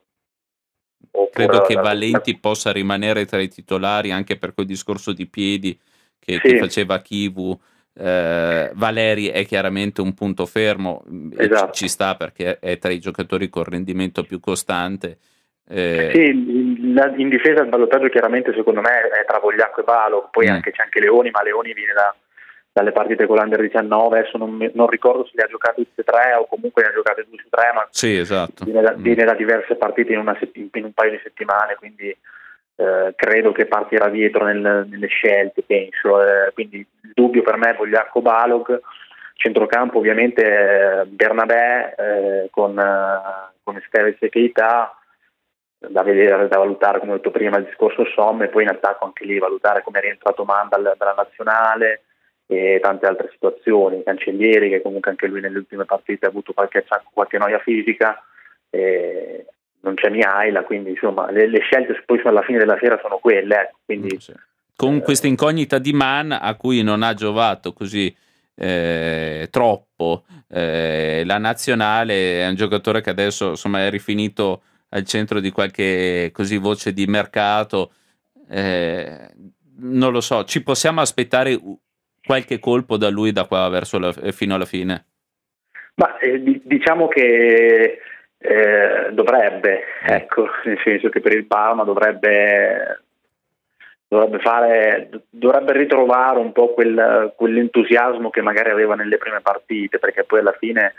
Eh, Credo che Valenti la... possa rimanere tra i titolari anche per quel discorso di piedi che, sì. che faceva Chivu. Uh, Valeri è chiaramente un punto fermo, esatto. ci, ci sta perché è tra i giocatori con rendimento più costante. Eh... Sì, in, in difesa il ballottaggio chiaramente secondo me è tra Vogliacco e Valo, poi mm. anche, c'è anche Leoni, ma Leoni viene da, dalle partite con l'Under diciannove, adesso non, non ricordo se le ha giocate tutte e tre o comunque ne ha giocate due su tre, ma sì, esatto. viene, da, mm. viene da diverse partite in, una, in un paio di settimane, quindi Eh, credo che partirà dietro nel, nelle scelte, penso. Eh, quindi il dubbio per me è Vogliacco Balog, centrocampo ovviamente eh, Bernabé eh, con, eh, con Esteves e Keita, da vedere, da valutare, come ho detto prima, il discorso Somme, e poi in attacco anche lì valutare come è rientrato Man dal, dalla nazionale e tante altre situazioni. Cancellieri, che comunque anche lui nelle ultime partite ha avuto qualche, qualche noia fisica, eh, non c'è Mihaila, quindi insomma le, le scelte poi alla fine della sera sono quelle, eh, quindi, sì. Con eh, questa incognita di Man a cui non ha giovato così eh, troppo eh, la nazionale, è un giocatore che adesso insomma è rifinito al centro di qualche così voce di mercato, eh, non lo so, ci possiamo aspettare qualche colpo da lui da qua verso la, fino alla fine? Ma eh, diciamo che Eh, dovrebbe, ecco, nel senso che per il Parma dovrebbe dovrebbe fare dovrebbe ritrovare un po' quel, quell'entusiasmo che magari aveva nelle prime partite, perché poi alla fine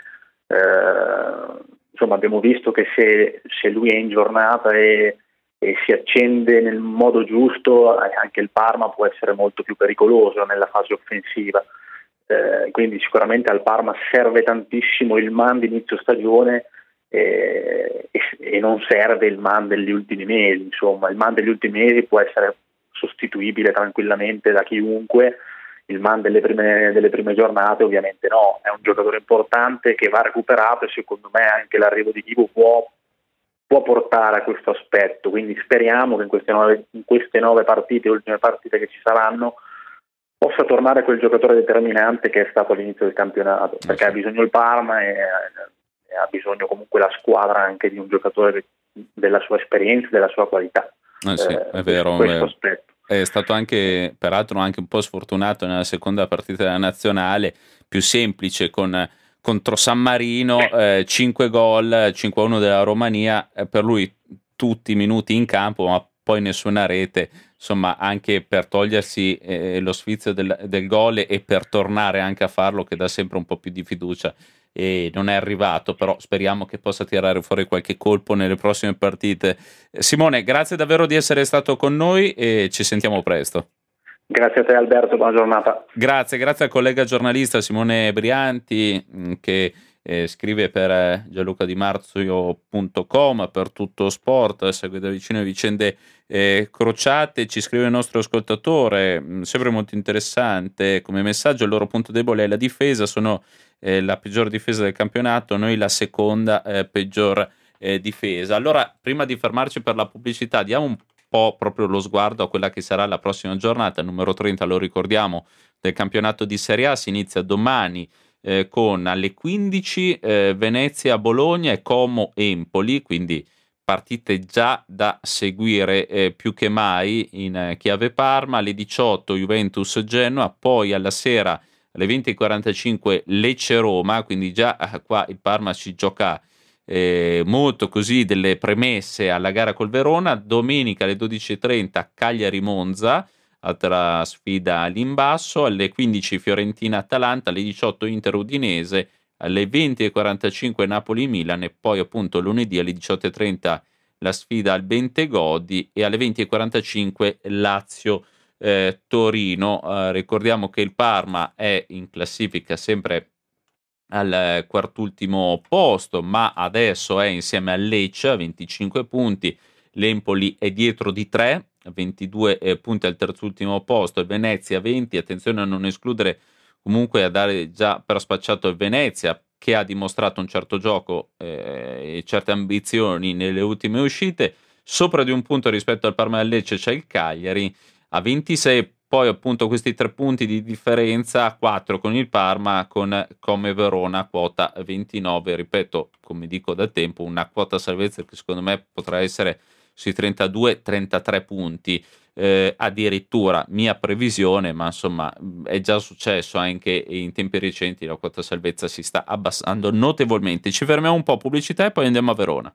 eh, insomma abbiamo visto che se, se lui è in giornata e, e si accende nel modo giusto, anche il Parma può essere molto più pericoloso nella fase offensiva, eh, quindi sicuramente al Parma serve tantissimo il Man di inizio stagione. E, e non serve il Man degli ultimi mesi, insomma il Man degli ultimi mesi può essere sostituibile tranquillamente da chiunque il man delle prime, delle prime giornate, ovviamente no, è un giocatore importante che va recuperato e secondo me anche l'arrivo di Divo può, può portare a questo aspetto, quindi speriamo che in queste nove, in queste nove partite, ultime partite che ci saranno, possa tornare quel giocatore determinante che è stato all'inizio del campionato, perché ha bisogno il Parma e, e ha bisogno comunque la squadra anche di un giocatore della sua esperienza, della sua qualità. Eh sì, eh, è vero, questo è, aspetto. È stato anche, peraltro, anche un po' sfortunato nella seconda partita della nazionale, più semplice con, contro San Marino, eh, cinque gol, cinque a uno della Romania, eh, per lui tutti i minuti in campo, ma poi nessuna rete, insomma, anche per togliersi eh, lo sfizio del, del gol e per tornare anche a farlo, che dà sempre un po' più di fiducia. E non è arrivato, però speriamo che possa tirare fuori qualche colpo nelle prossime partite. Simone, grazie davvero di essere stato con noi e ci sentiamo presto. Grazie a te Alberto, buona giornata. Grazie, grazie al collega giornalista Simone Brianti che eh, scrive per eh, gianlucadimarzio punto com, per Tutto Sport, segue da vicino le vicende eh, crociate. Ci scrive il nostro ascoltatore, mh, sempre molto interessante come messaggio: il loro punto debole è la difesa, sono eh, la peggior difesa del campionato, noi la seconda eh, peggior eh, difesa. Allora, prima di fermarci per la pubblicità, diamo un po' proprio lo sguardo a quella che sarà la prossima giornata, numero trenta, lo ricordiamo, del campionato di Serie A. Si inizia domani eh, con alle quindici eh, Venezia-Bologna e Como-Empoli, quindi partite già da seguire eh, più che mai in eh, chiave Parma. Alle diciotto Juventus-Genoa, poi alla sera alle venti e quarantacinque Lecce-Roma, quindi già eh, qua il Parma ci gioca Eh, molto così delle premesse alla gara col Verona. Domenica alle dodici e trenta Cagliari-Monza, altra sfida all'imbasso. Alle quindici Fiorentina-Atalanta, alle diciotto Inter-Udinese, alle venti e quarantacinque Napoli-Milan e poi appunto lunedì alle diciotto e trenta la sfida al Bentegodi e alle venti e quarantacinque Lazio-Torino. Eh, ricordiamo che il Parma è in classifica sempre al quartultimo posto, ma adesso è insieme al Lecce a venticinque punti. L'Empoli è dietro di tre, ventidue eh, punti al terzultimo posto. Il Venezia venti, attenzione a non escludere comunque, a dare già per spacciato il Venezia, che ha dimostrato un certo gioco eh, e certe ambizioni nelle ultime uscite. Sopra di un punto rispetto al Parma e al Lecce c'è il Cagliari a ventisei. Poi appunto questi tre punti di differenza, quattro con il Parma, con Come Verona quota ventinove, ripeto, come dico da tempo, una quota salvezza che secondo me potrà essere sui trentadue trentatré punti, eh, addirittura mia previsione, ma insomma è già successo anche in tempi recenti, la quota salvezza si sta abbassando notevolmente. Ci fermiamo un po', pubblicità, e poi andiamo a Verona.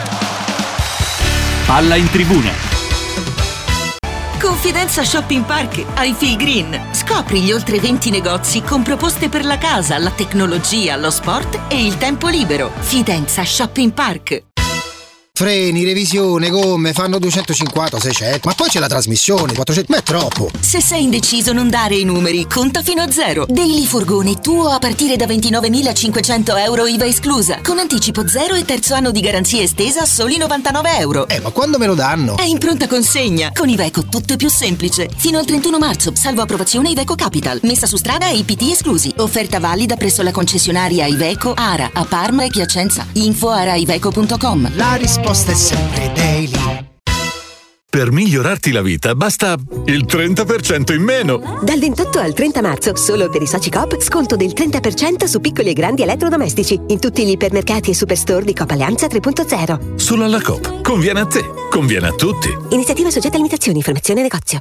Palla in tribuna. Confidenza Shopping Park ai Fil Green. Scopri gli oltre venti negozi con proposte per la casa, la tecnologia, lo sport e il tempo libero. Fidenza Shopping Park. Freni, revisione, gomme, fanno duecentocinquanta, seicento, ma poi c'è la trasmissione, quattrocento, ma è troppo. Se sei indeciso non dare i numeri, conta fino a zero. Daily Furgone tuo a partire da ventinovemilacinquecento euro I V A esclusa, con anticipo zero e terzo anno di garanzia estesa a soli novantanove euro. Eh, ma quando me lo danno? È in pronta consegna. Con Iveco tutto è più semplice. Fino al trentuno marzo, salvo approvazione Iveco Capital. Messa su strada e I P T esclusi. Offerta valida presso la concessionaria Iveco Ara a Parma e Piacenza. Info araiveco punto com. La risposta è sempre Daily. Per migliorarti la vita basta il trenta per cento in meno. Dal ventotto al trenta marzo, solo per i soci Coop, sconto del trenta per cento su piccoli e grandi elettrodomestici. In tutti gli ipermercati e superstore di Coop Alleanza tre punto zero. Solo alla Coop. Conviene a te. Conviene a tutti. Iniziativa soggetta a limitazioni. Informazione negozio.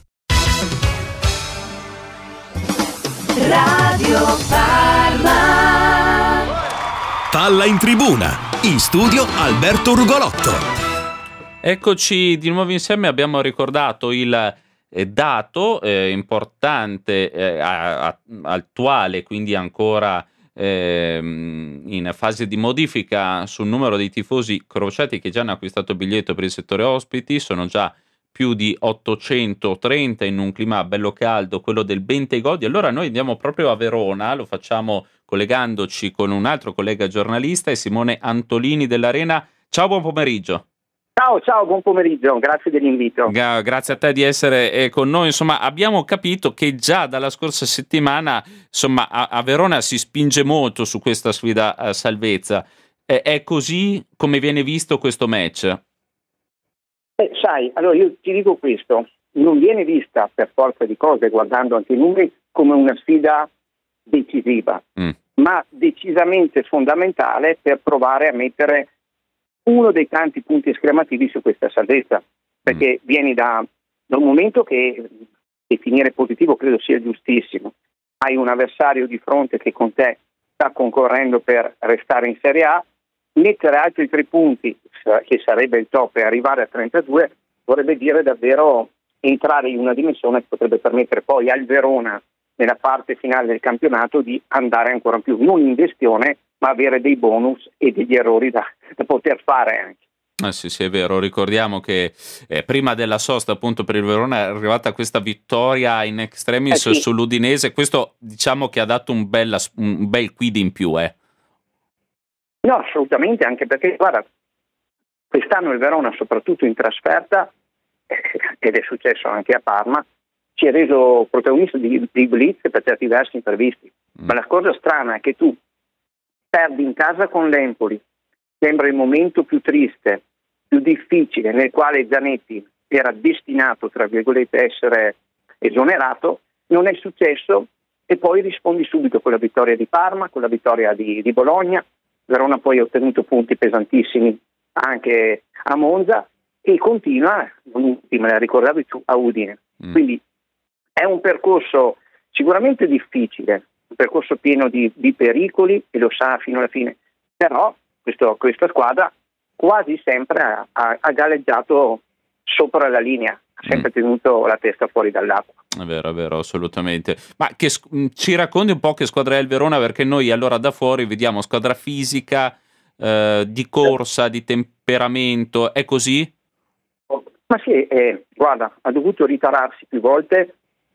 Radio Parma. Palla in tribuna. In studio Alberto Rugolotto. Eccoci di nuovo insieme. Abbiamo ricordato il eh, dato eh, importante, eh, a, a, attuale, quindi ancora eh, in fase di modifica sul numero dei tifosi crociati che già hanno acquistato biglietto per il settore ospiti. Sono già più di ottocentotrenta in un clima bello caldo, quello del Bentegodi. Allora noi andiamo proprio a Verona, lo facciamo collegandoci con un altro collega giornalista, è Simone Antolini dell'Arena. Ciao, buon pomeriggio. Ciao, ciao, buon pomeriggio, grazie dell'invito. Gra- grazie a te di essere eh, con noi. Insomma, abbiamo capito che già dalla scorsa settimana, insomma, a, a Verona si spinge molto su questa sfida a salvezza. Eh, è così come viene visto questo match? Eh, sai, allora io ti dico questo, non viene vista per forza di cose, guardando anche i numeri, come una sfida decisiva, mm. ma decisamente fondamentale per provare a mettere uno dei tanti punti esclamativi su questa salvezza, perché mm. vieni da, da un momento che definire positivo credo sia giustissimo. Hai un avversario di fronte che con te sta concorrendo per restare in Serie A, mettere altri tre punti, che sarebbe il top, e arrivare a trentadue, vorrebbe dire davvero entrare in una dimensione che potrebbe permettere poi al Verona, nella parte finale del campionato, di andare ancora più, non in gestione, ma avere dei bonus e degli errori da, da poter fare anche. Ah, sì, sì, è vero. Ricordiamo che eh, prima della sosta, appunto, per il Verona è arrivata questa vittoria in extremis eh sì. sull'Udinese. Questo diciamo che ha dato un, bella, un bel quid in più, eh. No, assolutamente, anche perché, guarda, quest'anno il Verona, soprattutto in trasferta, eh, ed è successo anche a Parma, si è reso protagonista di, di blitz per certi versi imprevisti. Mm. Ma la cosa strana è che tu perdi in casa con l'Empoli, sembra il momento più triste, più difficile, nel quale Zanetti era destinato, tra virgolette, a essere esonerato, non è successo, e poi rispondi subito con la vittoria di Parma, con la vittoria di, di Bologna. Verona poi ha ottenuto punti pesantissimi anche a Monza e continua, l'ultima la ricordavi tu, a Udine. Mm. Quindi è un percorso sicuramente difficile, un percorso pieno di, di pericoli, e lo sa fino alla fine, però questo, questa squadra quasi sempre ha, ha, ha galleggiato sopra la linea, ha sempre mm. tenuto la testa fuori dall'acqua. È vero, è vero, assolutamente. Ma che, ci racconti un po' che squadra è il Verona, perché noi allora da fuori vediamo squadra fisica, eh, di corsa, di temperamento, è così? Ma sì, eh, guarda, ha dovuto ritararsi più volte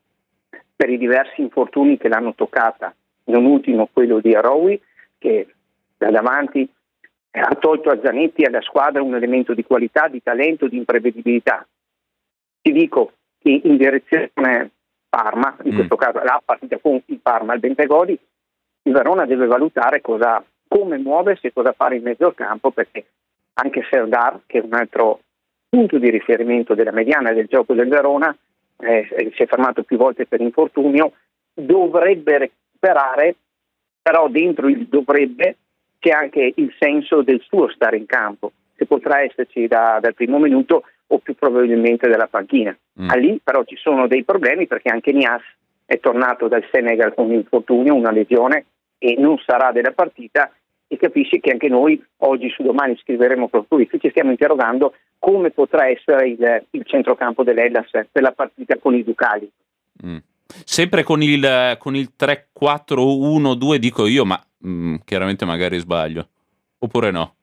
per i diversi infortuni che l'hanno toccata, non ultimo quello di Aroui, che da davanti ha tolto a Zanetti e alla squadra un elemento di qualità, di talento, di imprevedibilità. Ti dico che in direzione Parma, in mm. questo caso la partita con il Parma al Bentegodi, il Verona deve valutare cosa, come muoversi e cosa fare in mezzo al campo, perché anche Serdar, che è un altro punto di riferimento della mediana del gioco del Verona, eh, si è fermato più volte per infortunio, dovrebbe recuperare, però dentro il dovrebbe c'è anche il senso del suo stare in campo, se potrà esserci da, dal primo minuto o più probabilmente dalla panchina. Mm. A lì però ci sono dei problemi, perché anche Nias è tornato dal Senegal con un infortunio, una lesione, e non sarà della partita, e capisci che anche noi oggi su Domani scriveremo proprio qui, ci stiamo interrogando come potrà essere il, il centrocampo dell'Hellas per la partita con i Ducali. Mm. Sempre con il, con il tre quattro uno due dico io, ma mm, chiaramente magari sbaglio, oppure no?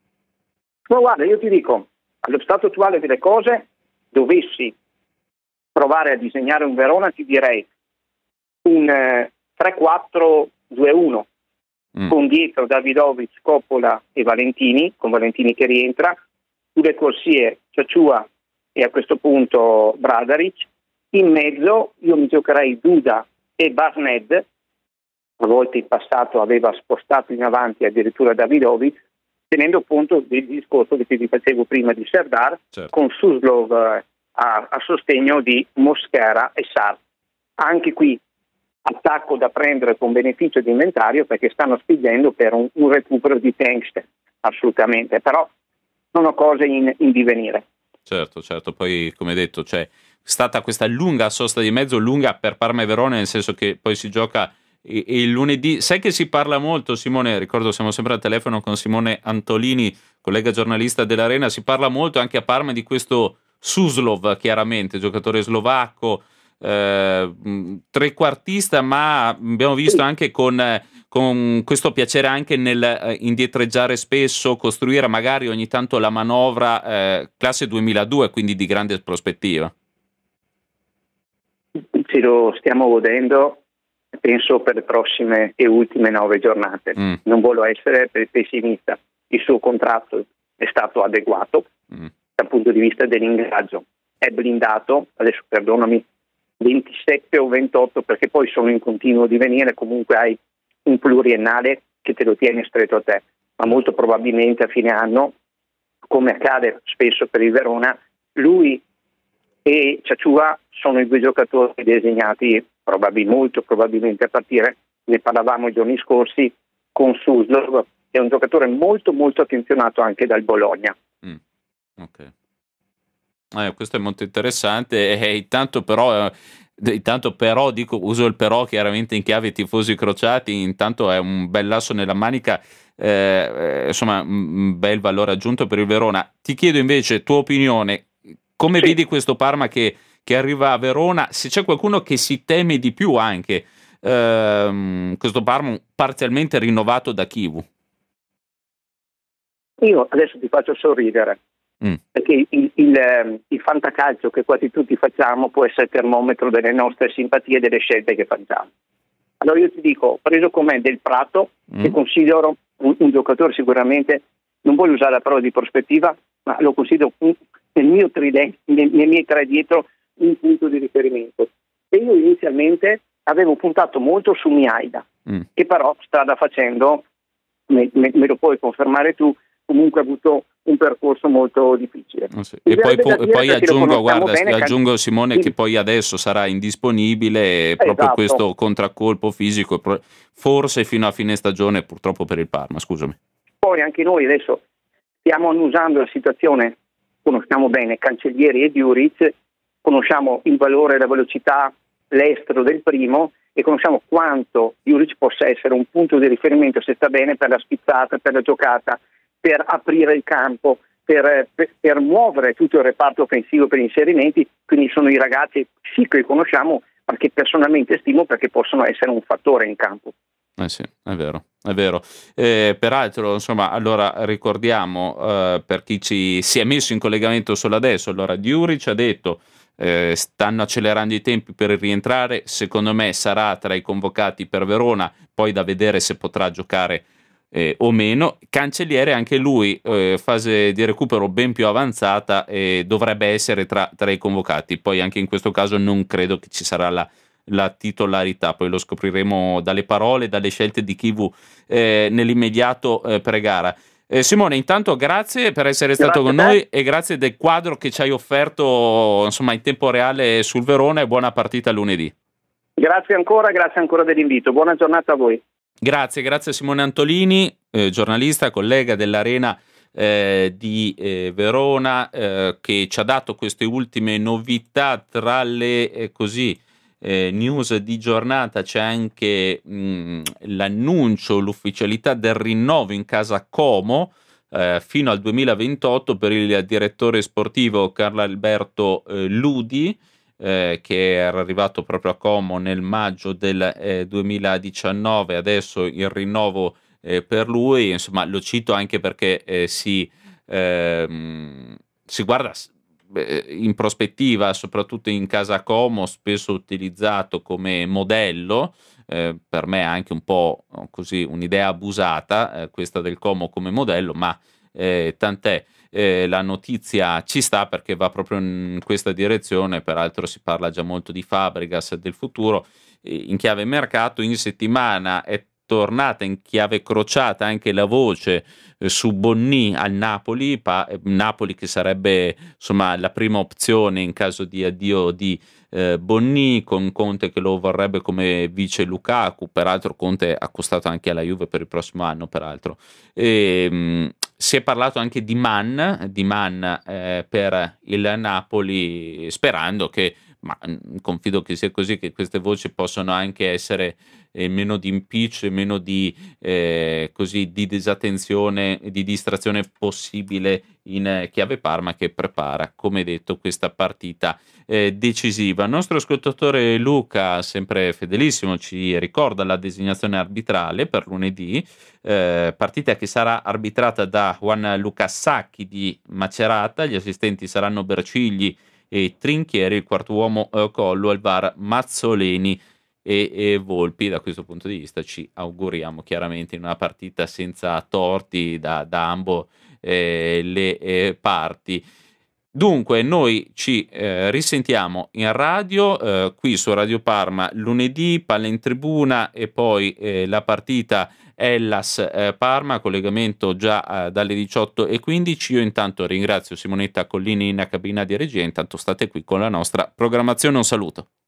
Ma guarda, io ti dico, allo stato attuale delle cose, dovessi provare a disegnare un Verona, ti direi un eh, tre quattro due uno mm. con dietro Davidovic, Coppola e Valentini, con Valentini che rientra, sulle corsie Ciacciua e a questo punto Bradaric. In mezzo io mi giocherei Duda e Barned, a volte in passato aveva spostato in avanti addirittura Davidovic, tenendo conto del discorso che ti facevo prima di Serdar, certo. con Suslov eh, a, a sostegno di Mosquera e Sar. Anche qui attacco da prendere con beneficio di inventario, perché stanno spingendo per un, un recupero di Tankstead, assolutamente, però sono cose in, in divenire. Certo, certo, poi come detto c'è stata questa lunga sosta di mezzo, lunga per Parma e Verona, nel senso che poi si gioca il lunedì. Sai che si parla molto, Simone, ricordo siamo sempre al telefono con Simone Antolini, collega giornalista dell'Arena, si parla molto anche a Parma di questo Suslov, chiaramente, giocatore slovacco, eh, trequartista, ma abbiamo visto anche con, con questo piacere anche nel indietreggiare spesso, costruire magari ogni tanto la manovra, eh, classe duemiladue, quindi di grande prospettiva. Ce lo stiamo godendo, penso, per le prossime e ultime nove giornate. Mm. Non voglio essere pessimista, il suo contratto è stato adeguato, mm. punto di vista dell'ingaggio. È blindato, adesso perdonami, ventisette o ventotto, perché poi sono in continuo divenire, comunque hai un pluriennale che te lo tiene stretto a te, ma molto probabilmente a fine anno, come accade spesso per il Verona, lui e Ciacciua sono i due giocatori designati probabil- molto probabilmente a partire, ne parlavamo i giorni scorsi, con Suslov, che è un giocatore molto molto attenzionato anche dal Bologna. Mm. Ok. Eh, questo è molto interessante e intanto però, eh, intanto però dico, uso il però chiaramente in chiave tifosi crociati, intanto è un bel lasso nella manica, eh, eh, insomma un bel valore aggiunto per il Verona. Ti chiedo invece tua opinione, come sì. vedi questo Parma che, che arriva a Verona, se c'è qualcuno che si teme di più anche, ehm, questo Parma parzialmente rinnovato da Chivu? Io adesso ti faccio sorridere. Mm. Perché il, il, il fantacalcio che quasi tutti facciamo può essere il termometro delle nostre simpatie e delle scelte che facciamo. Allora io ti dico, ho preso con me Del Prato, mm. che considero un, un giocatore sicuramente, non voglio usare la parola di prospettiva, ma lo considero un, nel mio trile, nei, nei miei tre dietro un punto di riferimento. E io inizialmente avevo puntato molto su Miaida, mm. che però strada facendo, me, me, me lo puoi confermare tu, comunque ha avuto un percorso molto difficile. Oh sì. E poi, po- poi aggiungo, guarda, bene, aggiungo Simone, sì. che poi adesso sarà indisponibile e proprio esatto. questo contraccolpo fisico, forse fino a fine stagione, purtroppo per il Parma, scusami. Poi anche noi adesso stiamo annusando la situazione, conosciamo bene Cancellieri e Djuric, conosciamo il valore e la velocità, l'estero del primo, e conosciamo quanto Djuric possa essere un punto di riferimento, se sta bene, per la spizzata, per la giocata, per aprire il campo, per, per, per muovere tutto il reparto offensivo per gli inserimenti. Quindi sono i ragazzi sì che li conosciamo, ma che personalmente stimo perché possono essere un fattore in campo. Eh sì, è vero, è vero. Eh, peraltro, insomma, allora ricordiamo, eh, per chi ci si è messo in collegamento solo adesso, allora Djuric ha detto eh, stanno accelerando i tempi per rientrare, secondo me sarà tra i convocati per Verona, poi da vedere se potrà giocare Eh, o meno. Cancelliere anche lui, eh, fase di recupero ben più avanzata, e dovrebbe essere tra, tra i convocati. Poi anche in questo caso non credo che ci sarà la, la titolarità, poi lo scopriremo dalle parole, dalle scelte di Chivu eh, nell'immediato eh, pre-gara. Eh, Simone, intanto grazie per essere stato grazie con noi e grazie del quadro che ci hai offerto, insomma, in tempo reale sul Verona, e buona partita lunedì. Grazie ancora, grazie ancora dell'invito, buona giornata a voi. Grazie, grazie a Simone Antolini, eh, giornalista, collega dell'Arena eh, di eh, Verona, eh, che ci ha dato queste ultime novità. Tra le eh, così eh, news di giornata c'è anche mh, l'annuncio, l'ufficialità del rinnovo in casa Como eh, fino al duemilaventotto per il direttore sportivo Carlo Alberto eh, Ludi, Eh, che era arrivato proprio a Como nel maggio del eh, duemiladiciannove. Adesso il rinnovo eh, per lui, insomma, lo cito anche perché eh, si, eh, si guarda eh, in prospettiva, soprattutto in casa Como, spesso utilizzato come modello. Eh, per me è anche un po' così un'idea abusata eh, questa del Como come modello, ma eh, tant'è. Eh, la notizia ci sta perché va proprio in questa direzione. Peraltro si parla già molto di Fabregas, del futuro. Eh, in chiave mercato, in settimana è tornata in chiave crociata anche la voce eh, su Bonni al Napoli, pa- Napoli che sarebbe, insomma, la prima opzione in caso di addio di eh, Bonni, con Conte che lo vorrebbe come vice Lukaku. Peraltro Conte ha costato anche alla Juve per il prossimo anno, peraltro. E, mh, si è parlato anche di Mann, di Mann eh, per il Napoli, sperando che, ma confido che sia così, che queste voci possano anche essere eh, meno di impiccio e meno di eh, così di disattenzione, di distrazione possibile in eh, chiave Parma, che prepara, come detto, questa partita eh, decisiva. Il nostro ascoltatore Luca, sempre fedelissimo, ci ricorda la designazione arbitrale per lunedì, eh, partita che sarà arbitrata da Juan Lucas Sacchi di Macerata. Gli assistenti saranno Bercigli e Trinchieri, il quarto uomo eh, collo al V A R Mazzoleni e, e Volpi. Da questo punto di vista ci auguriamo chiaramente in una partita senza torti da, da ambo eh, le eh, parti. Dunque, noi ci eh, risentiamo in radio, eh, qui su Radio Parma lunedì, Palla in Tribuna e poi eh, la partita Hellas eh, Parma, collegamento già eh, dalle diciotto e quindici. Io intanto ringrazio Simonetta Collini in cabina di regia, intanto state qui con la nostra programmazione. Un saluto.